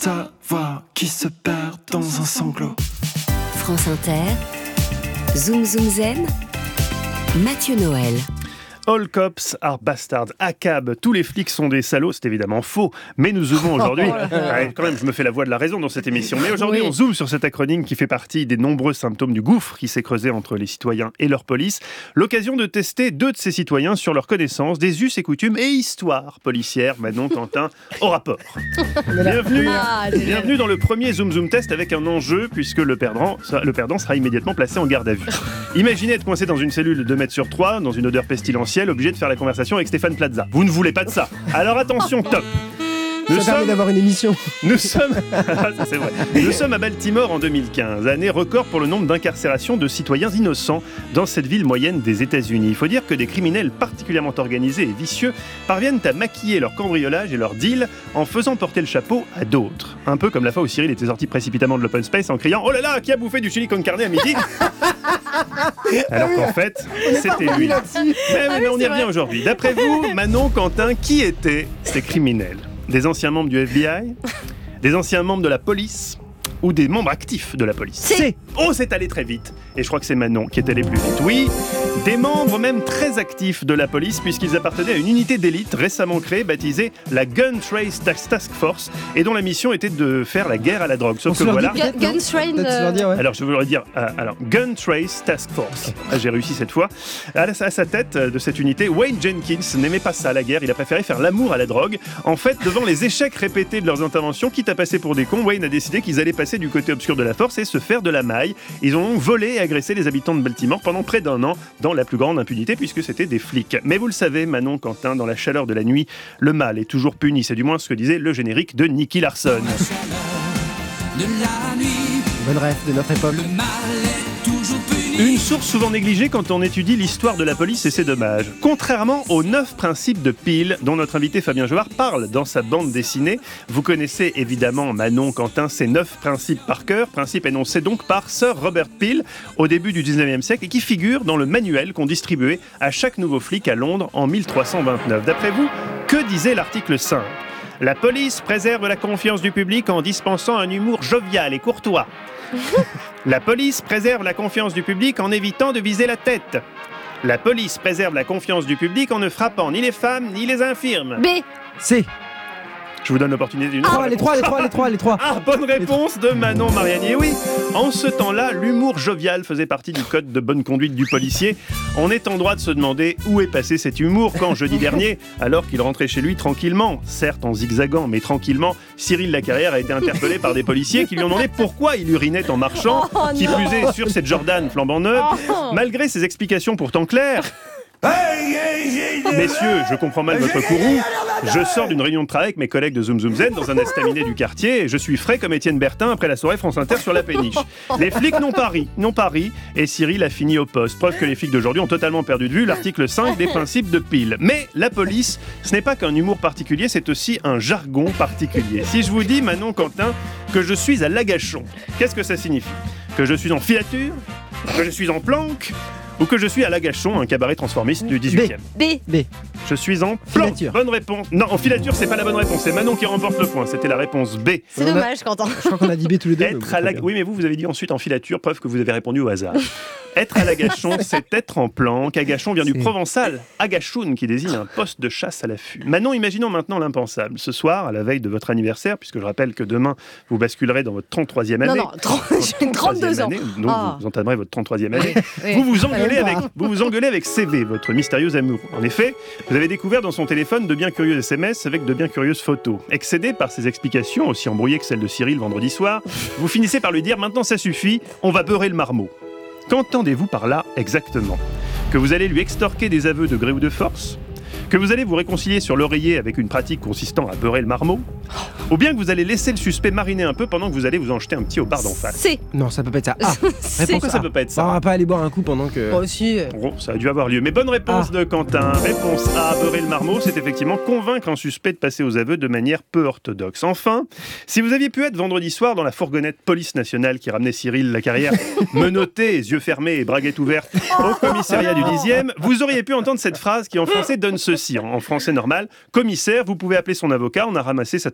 ta voix qui se perd dans un sanglot. France Inter, Zoom Zoom Zen, Mathieu Noël. All cops are bastards. ACAB, tous les flics sont des salauds, c'est évidemment faux. Mais nous zoomons aujourd'hui. Quand même, je me fais la voix de la raison dans cette émission. Mais aujourd'hui, on zoome sur cet acronyme qui fait partie des nombreux symptômes du gouffre qui s'est creusé entre les citoyens et leur police. L'occasion de tester 2 de ces citoyens sur leur connaissance des us et coutumes et histoires policières. Manon, Quentin, au rapport. Bienvenue dans le premier Zoom Zoom test avec un enjeu, puisque le perdant sera immédiatement placé en garde à vue. Imaginez être coincé dans une cellule de 2 mètres sur 3, dans une odeur pestilentielle, obligé de faire la conversation avec Stéphane Plaza. Vous ne voulez pas de ça. Alors attention, top. Ça permet d'avoir une émission. Nous sommes à Baltimore en 2015, année record pour le nombre d'incarcérations de citoyens innocents dans cette ville moyenne des États-Unis. Il faut dire que des criminels particulièrement organisés et vicieux parviennent à maquiller leur cambriolage et leur deal en faisant porter le chapeau à d'autres. Un peu comme la fois où Cyril était sorti précipitamment de l'open space en criant « Oh là là, qui a bouffé du chili con carne à midi ?» Alors qu'en fait, c'était lui. Mais on y revient aujourd'hui. D'après vous, Manon, Quentin, qui étaient ces criminels ? Des anciens membres du FBI, des anciens membres de la police ou des membres actifs de la police. C'est allé très vite. Et je crois que c'est Manon qui est allé plus vite. Oui, des membres même très actifs de la police puisqu'ils appartenaient à une unité d'élite récemment créée baptisée la Gun Trace Task Force et dont la mission était de faire la guerre à la drogue. Sauf que voilà... Gun Train... Alors je voudrais dire... Gun Trace Task Force. J'ai réussi cette fois. À sa tête de cette unité, Wayne Jenkins n'aimait pas ça, la guerre. Il a préféré faire l'amour à la drogue. En fait, devant les échecs répétés de leurs interventions, quitte à passer pour des cons, Wayne a décidé qu'ils allaient passer du côté obscur de la force et se faire de la maille. Ils ont volé et agressé les habitants de Baltimore pendant près d'1 an dans la plus grande impunité puisque c'était des flics. Mais vous le savez, Manon, Quentin, dans la chaleur de la nuit, le mal est toujours puni. C'est du moins ce que disait le générique de Nicky Larson. Bonne rêve de notre époque. Une source souvent négligée quand on étudie l'histoire de la police et c'est dommage. Contrairement aux 9 principes de Peel dont notre invité Fabien Jovard parle dans sa bande dessinée, vous connaissez évidemment, Manon, Quentin, ces 9 principes par cœur, principes énoncés donc par Sir Robert Peel au début du 19e siècle et qui figurent dans le manuel qu'on distribuait à chaque nouveau flic à Londres en 1329. D'après vous, que disait l'article 5 ? La police préserve la confiance du public en dispensant un humour jovial et courtois. La police préserve la confiance du public en évitant de viser la tête. La police préserve la confiance du public en ne frappant ni les femmes ni les infirmes. B. C. Je vous donne l'opportunité d'une Les trois. Ah, bonne réponse de Manon Mariani. Oui, en ce temps-là, l'humour jovial faisait partie du code de bonne conduite du policier. On est en droit de se demander où est passé cet humour quand, jeudi dernier, alors qu'il rentrait chez lui tranquillement, certes en zigzagant, mais tranquillement, Cyril Lacarrière a été interpellé par des policiers qui lui ont demandé pourquoi il urinait en marchant, qui plus est sur cette Jordan flambant neuve. Malgré ses explications pourtant claires, messieurs, je comprends mal votre courroux. Je sors d'une réunion de travail avec mes collègues de Zoom Zoom Zen dans un estaminet du quartier et je suis frais comme Étienne Bertin après la soirée France Inter sur la péniche. Les flics n'ont pas ri et Cyril a fini au poste. Preuve que les flics d'aujourd'hui ont totalement perdu de vue l'article 5 des principes de Peel. Mais la police, ce n'est pas qu'un humour particulier, c'est aussi un jargon particulier. Si je vous dis, Manon, Quentin, que je suis à l'agachon, qu'est-ce que ça signifie ? Que je suis en filature ? Que je suis en planque ? Ou que je suis à l'agachon, un cabaret transformiste du 18e. B. Je suis en planque. Bonne réponse. Non, en filature, c'est pas la bonne réponse. C'est Manon qui remporte le point. C'était la réponse B. C'est dommage, Quentin. Je crois qu'on a dit B tous les deux. Oui, mais vous avez dit ensuite en filature, preuve que vous avez répondu au hasard. Être à l'agachon, c'est être en planque. Agachon vient du provençal agachoun, qui désigne un poste de chasse à l'affût. Manon, imaginons maintenant l'impensable. Ce soir, à la veille de votre anniversaire, puisque je rappelle que demain, vous basculerez dans votre 33e année. Non, j'ai 32 ans. Donc, vous entamerez votre 33e année. Vous vous engueulez avec CV, votre mystérieux amour. En effet, vous avez découvert dans son téléphone de bien curieux SMS avec de bien curieuses photos. Excédé par ses explications, aussi embrouillées que celles de Cyril vendredi soir, vous finissez par lui dire « Maintenant ça suffit, on va beurrer le marmot ». Qu'entendez-vous par là exactement ? Que vous allez lui extorquer des aveux de gré ou de force ? Que vous allez vous réconcilier sur l'oreiller avec une pratique consistant à beurrer le marmot ? Ou bien que vous allez laisser le suspect mariner un peu pendant que vous allez vous en jeter un petit au bar d'en face ? C. Non, ça peut pas être ça. Pourquoi ça peut pas être ça ? On va pas aller boire un coup pendant que... Moi aussi. Bon, ça a dû avoir lieu. Mais bonne réponse de Quentin. Réponse A, beurrer le marmot, c'est effectivement convaincre un suspect de passer aux aveux de manière peu orthodoxe. Enfin, si vous aviez pu être vendredi soir dans la fourgonnette police nationale qui ramenait Cyril Lacarrière, menotté, yeux fermés et braguette ouverte au commissariat du 10e, vous auriez pu entendre cette phrase qui en français donne ceci. En français normal, commissaire, vous pouvez appeler son avocat, on a ramassé cet individu alors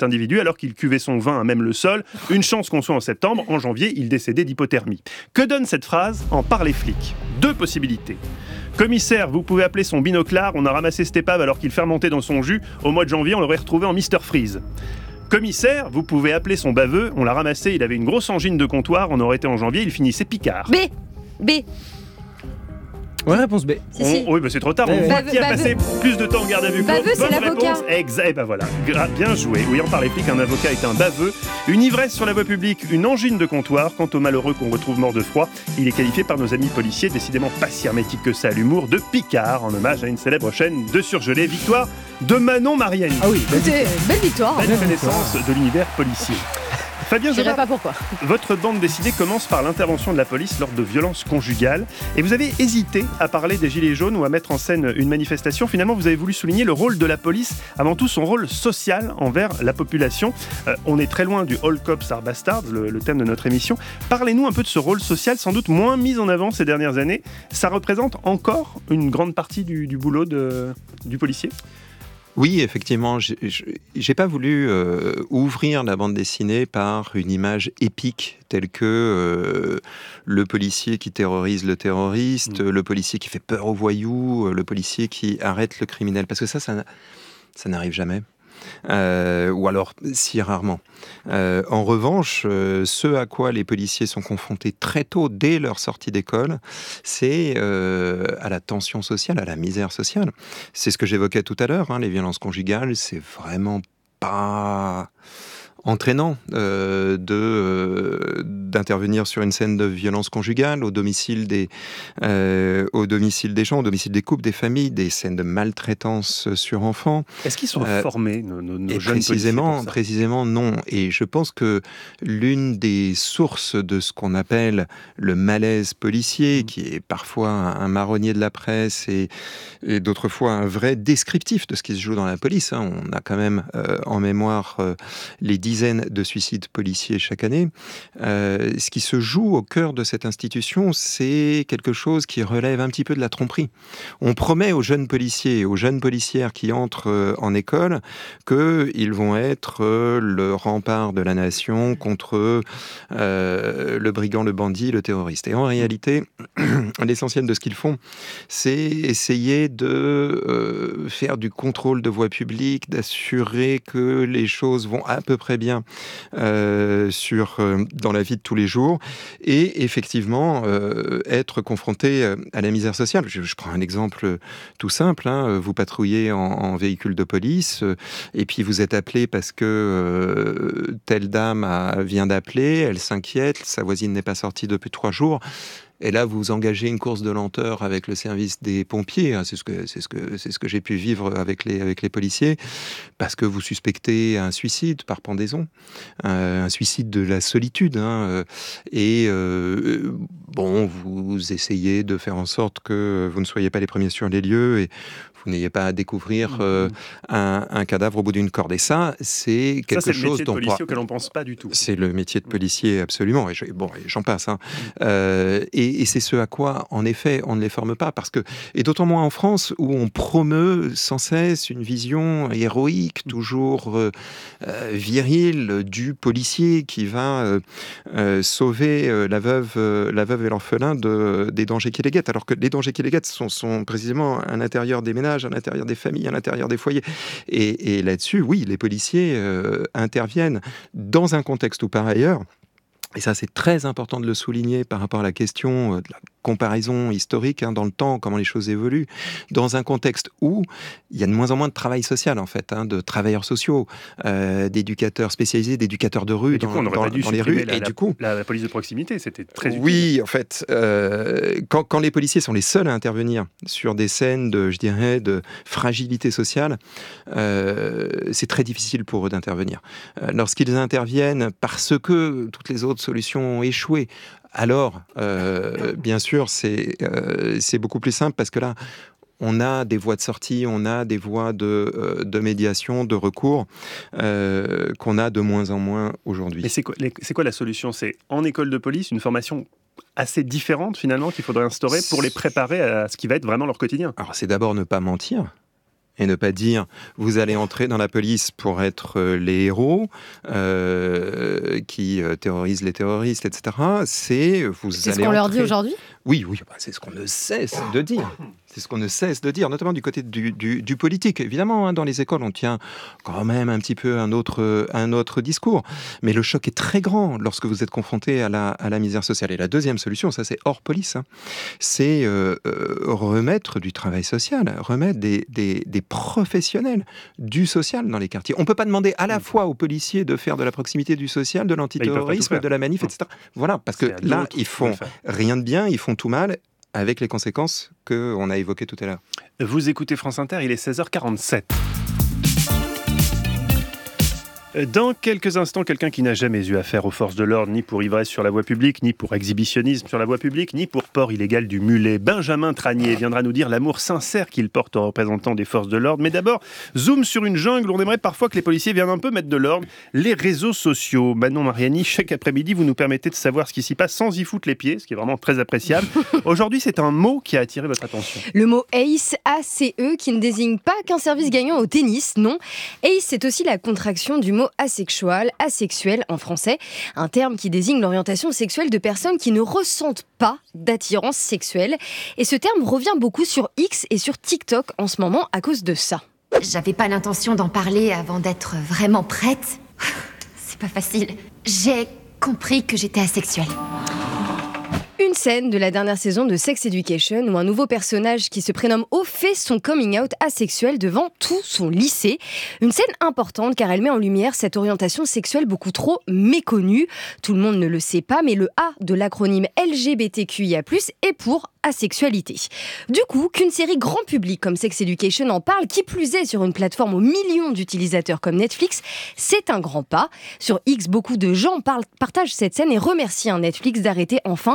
alors qu'il cuvait son vin à même le sol. Une chance qu'on soit en septembre, en janvier, il décédait d'hypothermie. Que donne cette phrase en Par les flics ? 2 possibilités. Commissaire, vous pouvez appeler son binoclard, on a ramassé cette épave alors qu'il fermentait dans son jus. Au mois de janvier, on l'aurait retrouvé en Mr Freeze. Commissaire, vous pouvez appeler son baveux, on l'a ramassé, il avait une grosse angine de comptoir, on aurait été en janvier, il finissait Picard. B. Ouais, réponse B. Si. Oui, c'est trop tard, on voit qui a passé plus de temps en garde à vue. Baveux, c'est Bonne l'avocat. réponse. Et ben voilà, bien joué. Oui, en Par les flics, un avocat est un baveux. Une ivresse sur la voie publique, une angine de comptoir. Quant au malheureux qu'on retrouve mort de froid, il est qualifié par nos amis policiers, décidément pas si hermétique que ça à l'humour, de Picard, en hommage à une célèbre chaîne de surgelés. Victoire de Manon Mariani. Ah oui, Belle victoire. Belle connaissance de l'univers policier. Fabien Je dirais Jobard, pas pourquoi. votre bande dessinée commence par l'intervention de la police lors de violences conjugales et vous avez hésité à parler des Gilets jaunes ou à mettre en scène une manifestation. Finalement, vous avez voulu souligner le rôle de la police, avant tout son rôle social envers la population. On est très loin du All Cops Are Bastards, le thème de notre émission. Parlez-nous un peu de ce rôle social, sans doute moins mis en avant ces dernières années. Ça représente encore une grande partie du boulot du policier ? Oui, effectivement, j'ai pas voulu ouvrir la bande dessinée par une image épique telle que le policier qui terrorise le terroriste, le policier qui fait peur aux voyous, le policier qui arrête le criminel, parce que ça n'arrive jamais. Ou alors si rarement. En revanche, ce à quoi les policiers sont confrontés très tôt, dès leur sortie d'école, c'est à la tension sociale, à la misère sociale. C'est ce que j'évoquais tout à l'heure, les violences conjugales, c'est vraiment pas entraînant d'intervenir sur une scène de violence conjugale au domicile des gens, au domicile des couples, des familles, des scènes de maltraitance sur enfants. Est-ce qu'ils sont formés, nos jeunes précisément non. Et je pense que l'une des sources de ce qu'on appelle le malaise policier, qui est parfois un marronnier de la presse et d'autres fois un vrai descriptif de ce qui se joue dans la police, on a quand même en mémoire les dizaines de suicides policiers chaque année. Ce qui se joue au cœur de cette institution, c'est quelque chose qui relève un petit peu de la tromperie. On promet aux jeunes policiers et aux jeunes policières qui entrent en école qu'ils vont être le rempart de la nation contre le brigand, le bandit, le terroriste. Et en réalité, l'essentiel de ce qu'ils font, c'est essayer de faire du contrôle de voie publique, d'assurer que les choses vont à peu près bien dans la vie de tous les jours, et effectivement être confronté à la misère sociale. Je prends un exemple tout simple, vous patrouillez en véhicule de police, et puis vous êtes appelé parce que telle dame vient d'appeler, elle s'inquiète, sa voisine n'est pas sortie depuis 3 jours. Et là, vous engagez une course de lenteur avec le service des pompiers. C'est ce que j'ai pu vivre avec les policiers, parce que vous suspectez un suicide par pendaison, un suicide de la solitude. Vous essayez de faire en sorte que vous ne soyez pas les premiers sur les lieux et vous n'ayez pas à découvrir un cadavre au bout d'une corde. Et ça, c'est quelque chose dont le métier de policier auquel on ne pense pas du tout. C'est le métier de policier, absolument. Et j'en passe. Et c'est ce à quoi, en effet, on ne les forme pas. Et d'autant moins en France, où on promeut sans cesse une vision héroïque, toujours virile, du policier qui va sauver la veuve et l'orphelin des dangers qui les guettent. Alors que les dangers qui les guettent sont précisément à l'intérieur des ménages, à l'intérieur des familles, à l'intérieur des foyers. Et là-dessus, oui, les policiers interviennent dans un contexte où, par ailleurs, et ça c'est très important de le souligner par rapport à la question de la comparaison historique dans le temps, comment les choses évoluent, dans un contexte où il y a de moins en moins de travail social, en fait, de travailleurs sociaux, d'éducateurs spécialisés, d'éducateurs de rue dans les rues. Et du coup, la police de proximité, c'était très utile. Oui, en fait, quand les policiers sont les seuls à intervenir sur des scènes de fragilité sociale, c'est très difficile pour eux d'intervenir. Lorsqu'ils interviennent parce que toutes les autres solutions ont échoué, alors, bien sûr, c'est beaucoup plus simple, parce que là, on a des voies de sortie, on a des voies de médiation, de recours qu'on a de moins en moins aujourd'hui. Et c'est quoi la solution ? C'est en école de police, une formation assez différente finalement qu'il faudrait instaurer pour les préparer à ce qui va être vraiment leur quotidien. Alors, c'est d'abord ne pas mentir. et ne pas dire vous allez entrer dans la police pour être les héros qui terrorisent les terroristes, etc. C'est ce qu'on leur dit aujourd'hui ? Oui, c'est ce qu'on ne cesse de dire. C'est ce qu'on ne cesse de dire, notamment du côté du politique. Évidemment, hein, dans les écoles, on tient quand même un petit peu un autre discours. Mais le choc est très grand lorsque vous êtes confronté à la misère sociale. Et la deuxième solution, ça c'est hors police, hein, c'est remettre du travail social, remettre des professionnels du social dans les quartiers. On ne peut pas demander à la fois aux policiers de faire de la proximité du social, de l'antiterrorisme, de la manif, etc. Voilà, parce que là, ils font rien de bien, ils font tout mal, avec les conséquences qu'on a évoquées tout à l'heure. Vous écoutez France Inter, il est 16h47. Dans quelques instants, quelqu'un qui n'a jamais eu affaire aux forces de l'ordre, ni pour ivresse sur la voie publique, ni pour exhibitionnisme sur la voie publique, ni pour port illégal du mulet. Benjamin Tranier viendra nous dire l'amour sincère qu'il porte aux représentants des forces de l'ordre. Mais d'abord, zoom sur une jungle. On aimerait parfois que les policiers viennent un peu mettre de l'ordre. Les réseaux sociaux. Manon Mariani, chaque après-midi, vous nous permettez de savoir ce qui s'y passe sans y foutre les pieds, ce qui est vraiment très appréciable. Aujourd'hui, c'est un mot qui a attiré votre attention. Le mot ACE, A-C-E, qui ne désigne pas qu'un service gagnant au tennis, non. ACE, c'est aussi la contraction du mot asexuel en français, un terme qui désigne l'orientation sexuelle de personnes qui ne ressentent pas d'attirance sexuelle. Et ce terme revient beaucoup sur X et sur TikTok en ce moment à cause de ça. J'avais pas l'intention d'en parler avant d'être vraiment prête. C'est pas facile. J'ai compris que j'étais asexuelle. Une scène de la dernière saison de Sex Education où un nouveau personnage qui se prénomme O fait son coming out asexuel devant tout son lycée. Une scène importante car elle met en lumière cette orientation sexuelle beaucoup trop méconnue. Tout le monde ne le sait pas, mais le A de l'acronyme LGBTQIA+, est pour asexualité. Du coup, qu'une série grand public comme Sex Education en parle, qui plus est sur une plateforme aux millions d'utilisateurs comme Netflix, c'est un grand pas. Sur X, beaucoup de gens partagent cette scène et remercient Netflix d'arrêter enfin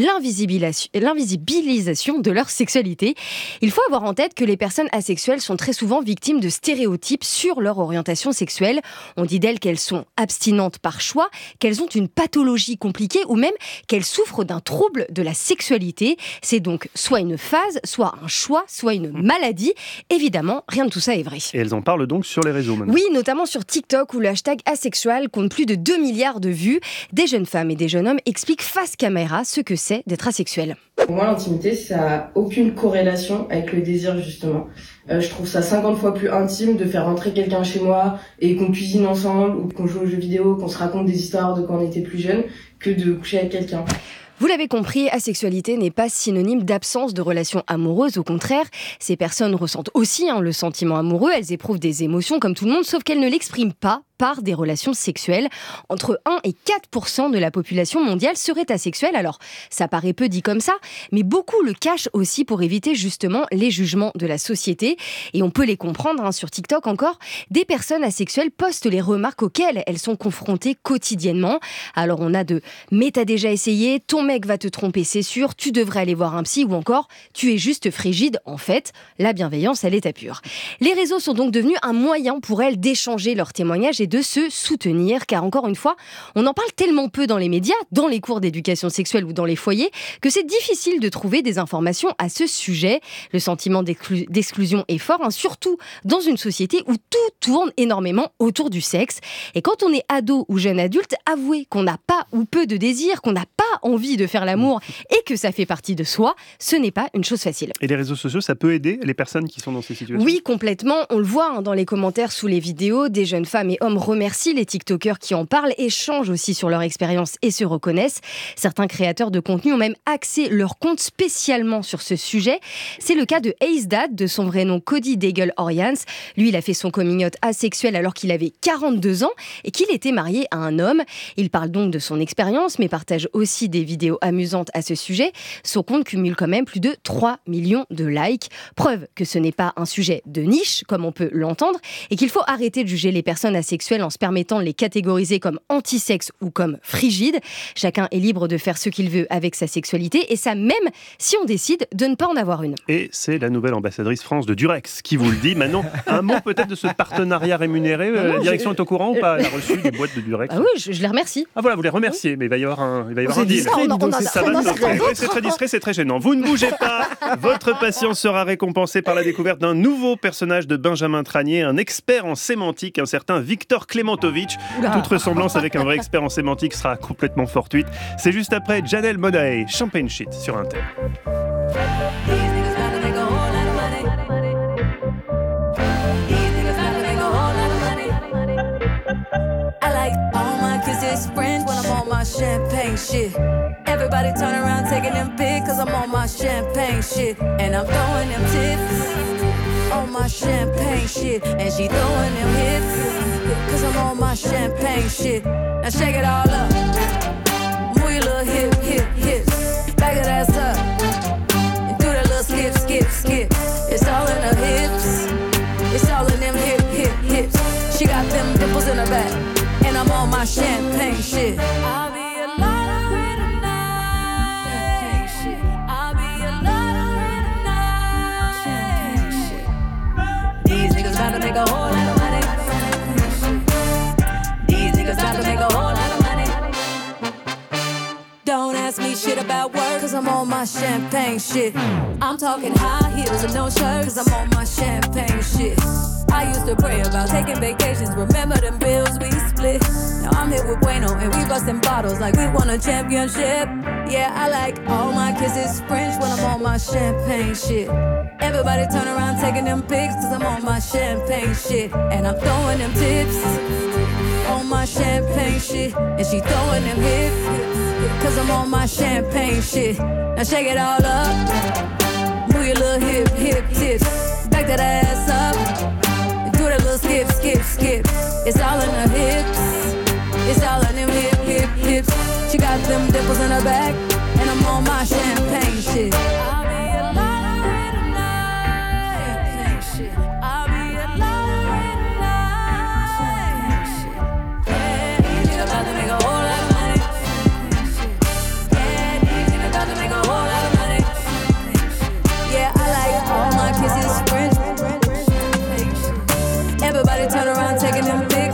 l'invisibilisation de leur sexualité. Il faut avoir en tête que les personnes asexuelles sont très souvent victimes de stéréotypes sur leur orientation sexuelle. On dit d'elles qu'elles sont abstinentes par choix, qu'elles ont une pathologie compliquée ou même qu'elles souffrent d'un trouble de la sexualité. C'est donc soit une phase, soit un choix, soit une maladie. Évidemment, rien de tout ça est vrai. Et elles en parlent donc sur les réseaux maintenant. Oui, notamment sur TikTok où le hashtag asexuel compte plus de 2 milliards de vues. Des jeunes femmes et des jeunes hommes expliquent face caméra ce que c'est d'être asexuel. Pour moi, l'intimité, ça n'a aucune corrélation avec le désir, justement. Je trouve ça 50 fois plus intime de faire rentrer quelqu'un chez moi et qu'on cuisine ensemble ou qu'on joue aux jeux vidéo, qu'on se raconte des histoires de quand on était plus jeune, que de coucher avec quelqu'un. Vous l'avez compris, asexualité n'est pas synonyme d'absence de relations amoureuses. Au contraire, ces personnes ressentent aussi le sentiment amoureux. Elles éprouvent des émotions comme tout le monde, sauf qu'elles ne l'expriment pas par des relations sexuelles. Entre 1 et 4% de la population mondiale serait asexuelle. Alors, ça paraît peu dit comme ça, mais beaucoup le cachent aussi pour éviter justement les jugements de la société. Et on peut les comprendre, sur TikTok encore, des personnes asexuelles postent les remarques auxquelles elles sont confrontées quotidiennement. Alors, on a de « mais t'as déjà essayé »,« ton mec va te tromper, c'est sûr »,« tu devrais aller voir un psy » ou encore « tu es juste frigide ». En fait, la bienveillance à l'état pur. Les réseaux sont donc devenus un moyen pour elles d'échanger leurs témoignages et de se soutenir, car encore une fois, on en parle tellement peu dans les médias, dans les cours d'éducation sexuelle ou dans les foyers, que c'est difficile de trouver des informations à ce sujet. Le sentiment d'exclusion est fort, surtout dans une société où tout tourne énormément autour du sexe. Et quand on est ado ou jeune adulte, avouer qu'on n'a pas ou peu de désir, qu'on n'a pas envie de faire l'amour et que ça fait partie de soi, ce n'est pas une chose facile. Et les réseaux sociaux, ça peut aider les personnes qui sont dans ces situations ? Oui, complètement. On le voit dans les commentaires sous les vidéos, des jeunes femmes et hommes remercient les TikTokers qui en parlent, échangent aussi sur leur expérience et se reconnaissent. Certains créateurs de contenu ont même axé leur compte spécialement sur ce sujet. C'est le cas de Ace Dad, de son vrai nom Cody Daigle Orians. Lui, il a fait son coming out asexuel alors qu'il avait 42 ans et qu'il était marié à un homme. Il parle donc de son expérience, mais partage aussi des vidéos amusantes à ce sujet. Son compte cumule quand même plus de 3 millions de likes. Preuve que ce n'est pas un sujet de niche, comme on peut l'entendre, et qu'il faut arrêter de juger les personnes asexuelles en se permettant de les catégoriser comme anti-sexe ou comme frigides. Chacun est libre de faire ce qu'il veut avec sa sexualité, et ça même si on décide de ne pas en avoir une. Et c'est la nouvelle ambassadrice France de Durex qui vous le dit. Maintenant, un mot peut-être de ce partenariat rémunéré. La direction est au courant ou pas ? Elle a reçu des boîtes de Durex. Ah oui, je les remercie. Ah voilà, vous les remerciez, mais il va y avoir un deal. discret, dis donc, Ça va topper. Oui, c'est très discret, c'est très gênant. Vous ne bougez pas. Votre patience sera récompensée par la découverte d'un nouveau personnage de Benjamin Tranier, un expert en sémantique, un certain Victor Klementovitch. Toute ressemblance avec un vrai expert en sémantique sera complètement fortuite. C'est juste après Janelle Monáe, Champagne Shit sur Inter. I like all my kisses French when I'm on my champagne shit. Everybody turn around taking them pics cause I'm on my champagne shit. And I'm throwing them tips on my champagne shit. And she throwing them hips cause I'm on my champagne shit. Now shake it all up. Move your little hip, hip, hips. Back it ass up. And do that little skip, skip, skip. It's all in the hips. It's all in them hip, hip, hips. She got them dimples in her back, and I'm on my champagne shit. I'll be a lottery tonight. I'll be a lottery tonight. These niggas about to make a whole lot of money. These niggas about to make a whole lot of money. Don't ask me shit about work, cause I'm on my champagne shit. I'm talking high heels and no shirt, cause I'm on my champagne shit. I used to pray about taking vacations, remember them bills we split. Now I'm here with Bueno and we busting bottles like we won a championship. Yeah, I like all my kisses French when I'm on my champagne shit. Everybody turn around taking them pics cause I'm on my champagne shit. And I'm throwing them tips on my champagne shit. And she throwing them hips cause I'm on my champagne shit. Now shake it all up. Move your little hip, hip tips. Back that ass up. Do that little skip, skip, skip. It's all in her hips. It's all in them hip, hip, hips. She got them dimples in her back, and I'm on my champagne shit. I'll be a lottery tonight. I'll be a lottery tonight. Yeah, you're about to make a whole lot of money. Yeah, you're about to make a whole lot of money. Yeah, I like all my kisses French. Everybody turn around taking them pics.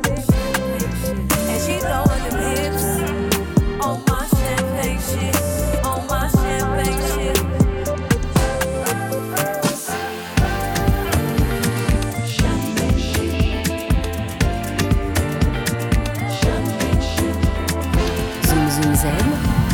And she throwing them hips on my champagne shit. On my champagne shit. Zoom Zoom Zen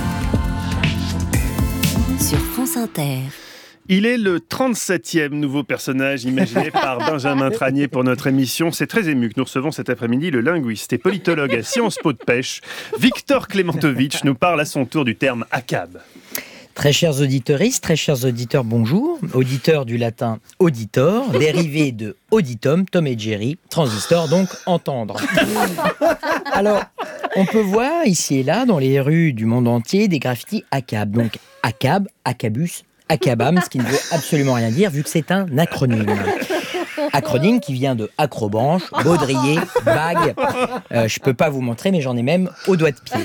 sur France Inter. Il est le 37e nouveau personnage imaginé par Benjamin Tranier pour notre émission. C'est très ému que nous recevons cet après-midi le linguiste et politologue à Sciences Po de Pêche. Victor Klementovitch nous parle à son tour du terme ACAB. Très chers auditeuristes, très chers auditeurs, bonjour. Auditeur du latin auditor, dérivé de auditum, Tom et Jerry, transistor, donc entendre. Alors, on peut voir ici et là, dans les rues du monde entier, des graffitis ACAB. Donc ACAB, ACABUS, ACABAM, ce qui ne veut absolument rien dire vu que c'est un acronyme. Acronyme qui vient de acrobranche, baudrier, bague. Je peux pas vous montrer, mais j'en ai même au doigt de pied.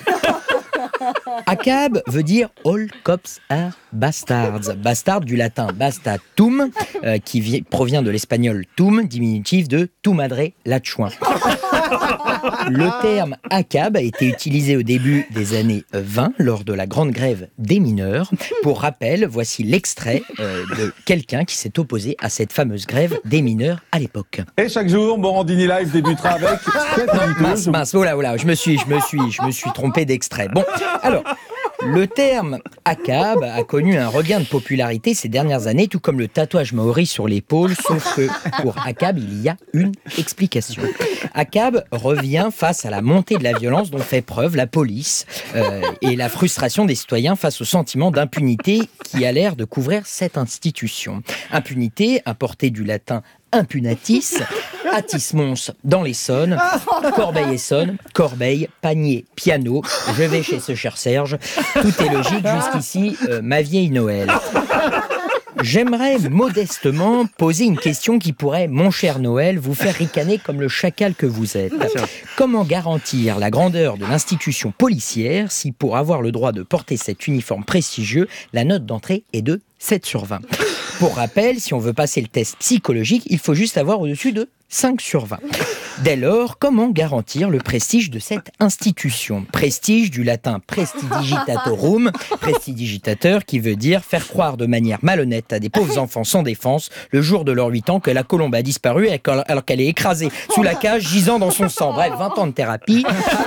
ACAB veut dire All Cops Are Bastards. Bastard du latin bastatum, qui provient de l'espagnol tum, diminutif de tu madre la chouin. Le terme ACAB a été utilisé au début des années 20 lors de la grande grève des mineurs. Pour rappel, voici l'extrait de quelqu'un qui s'est opposé à cette fameuse grève des mineurs à l'époque. Et chaque jour, Morandini Live débutera avec cette mince, voilà, je me suis trompé d'extrait. Bon, alors, le terme ACAB a connu un regain de popularité ces dernières années, tout comme le tatouage maori sur l'épaule, sauf que pour ACAB, il y a une explication. ACAB revient face à la montée de la violence dont fait preuve la police et la frustration des citoyens face au sentiment d'impunité qui a l'air de couvrir cette institution. Impunité, importée du latin impunatis, atismons dans l'Essonne, Corbeil-Essonne, Corbeil, panier, piano, je vais chez ce cher Serge, tout est logique jusqu'ici, ma vieille Noël. J'aimerais modestement poser une question qui pourrait, mon cher Noël, vous faire ricaner comme le chacal que vous êtes. Comment garantir la grandeur de l'institution policière si, pour avoir le droit de porter cet uniforme prestigieux, la note d'entrée est de 7 sur 20 ? Pour rappel, si on veut passer le test psychologique, il faut juste avoir au-dessus de 5 sur 20. Dès lors, comment garantir le prestige de cette institution ? Prestige du latin prestidigitatorum, prestidigitateur qui veut dire faire croire de manière malhonnête à des pauvres enfants sans défense le jour de leurs 8 ans que la colombe a disparu alors qu'elle est écrasée sous la cage gisant dans son sang. Bref, 20 ans de thérapie.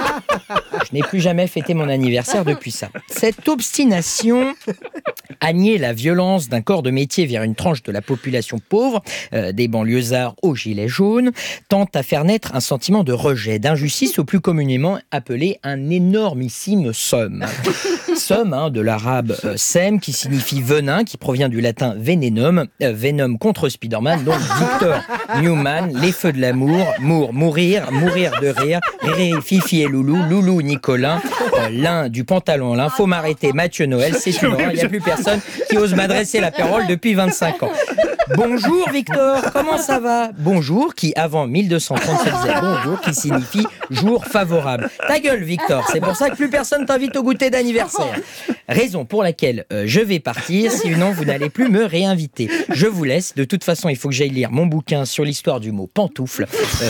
Je n'ai plus jamais fêté mon anniversaire depuis ça. Cette obstination à nier la violence d'un corps de métier vers une tranche de la population pauvre, des banlieusards aux gilets jaunes, tente à faire naître un sentiment de rejet, d'injustice, au plus communément appelé un énormissime somme. Somme, de l'arabe sem, qui signifie venin, qui provient du latin venenum, venom contre Spider-Man, donc Victor Newman, les feux de l'amour, mourir de rire, rire, Fifi et Loulou, Loulou, Nicolas, l'un du pantalon lin, faut m'arrêter, Mathieu Noël, c'est une horreur, il n'y a plus personne qui ose m'adresser la parole depuis 25 ans. Bonjour Victor, comment ça va ? Bonjour, qui avant 1237 disait bonjour, qui signifie jour favorable. Ta gueule Victor, c'est pour ça que plus personne t'invite au goûter d'anniversaire. Raison pour laquelle je vais partir, sinon vous n'allez plus me réinviter. Je vous laisse, de toute façon il faut que j'aille lire mon bouquin sur l'histoire du mot pantoufle,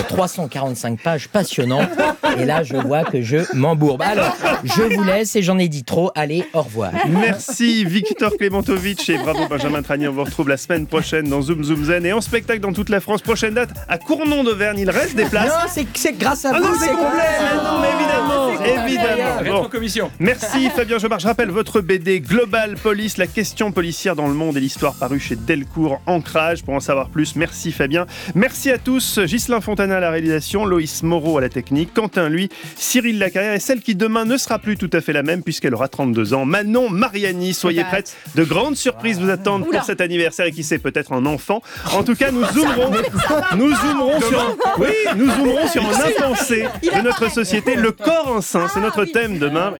345 pages passionnantes, et là je vois que je m'embourbe. Alors, je vous laisse et j'en ai dit trop, allez, au revoir. Merci Victor Klementovitch et bravo Benjamin Tranier, on vous retrouve la semaine prochaine dans Zoom Zoom Zen et en spectacle dans toute la France. Prochaine date à Cournon d'Auvergne, il reste des places. Non, c'est grâce à vous, non, c'est complet. Non, mais évidemment. Rétro-commission. Merci Fabien Jobard. Je rappelle votre BD Global Police, la question policière dans le monde et l'histoire parue chez Delcourt Ancrage. Pour en savoir plus, merci Fabien. Merci à tous. Ghislain Fontana à la réalisation, Loïs Moreau à la technique, Quentin lui, Cyril Lacarrière et celle qui demain ne sera plus tout à fait la même puisqu'elle aura 32 ans, Manon Mariani. Soyez prêtes, de grandes surprises vous attendent pour cet anniversaire et qui sait, peut-être un enfant. En tout cas, nous zoomerons sur un impensé de notre société, le corps enceint. C'est notre thème demain.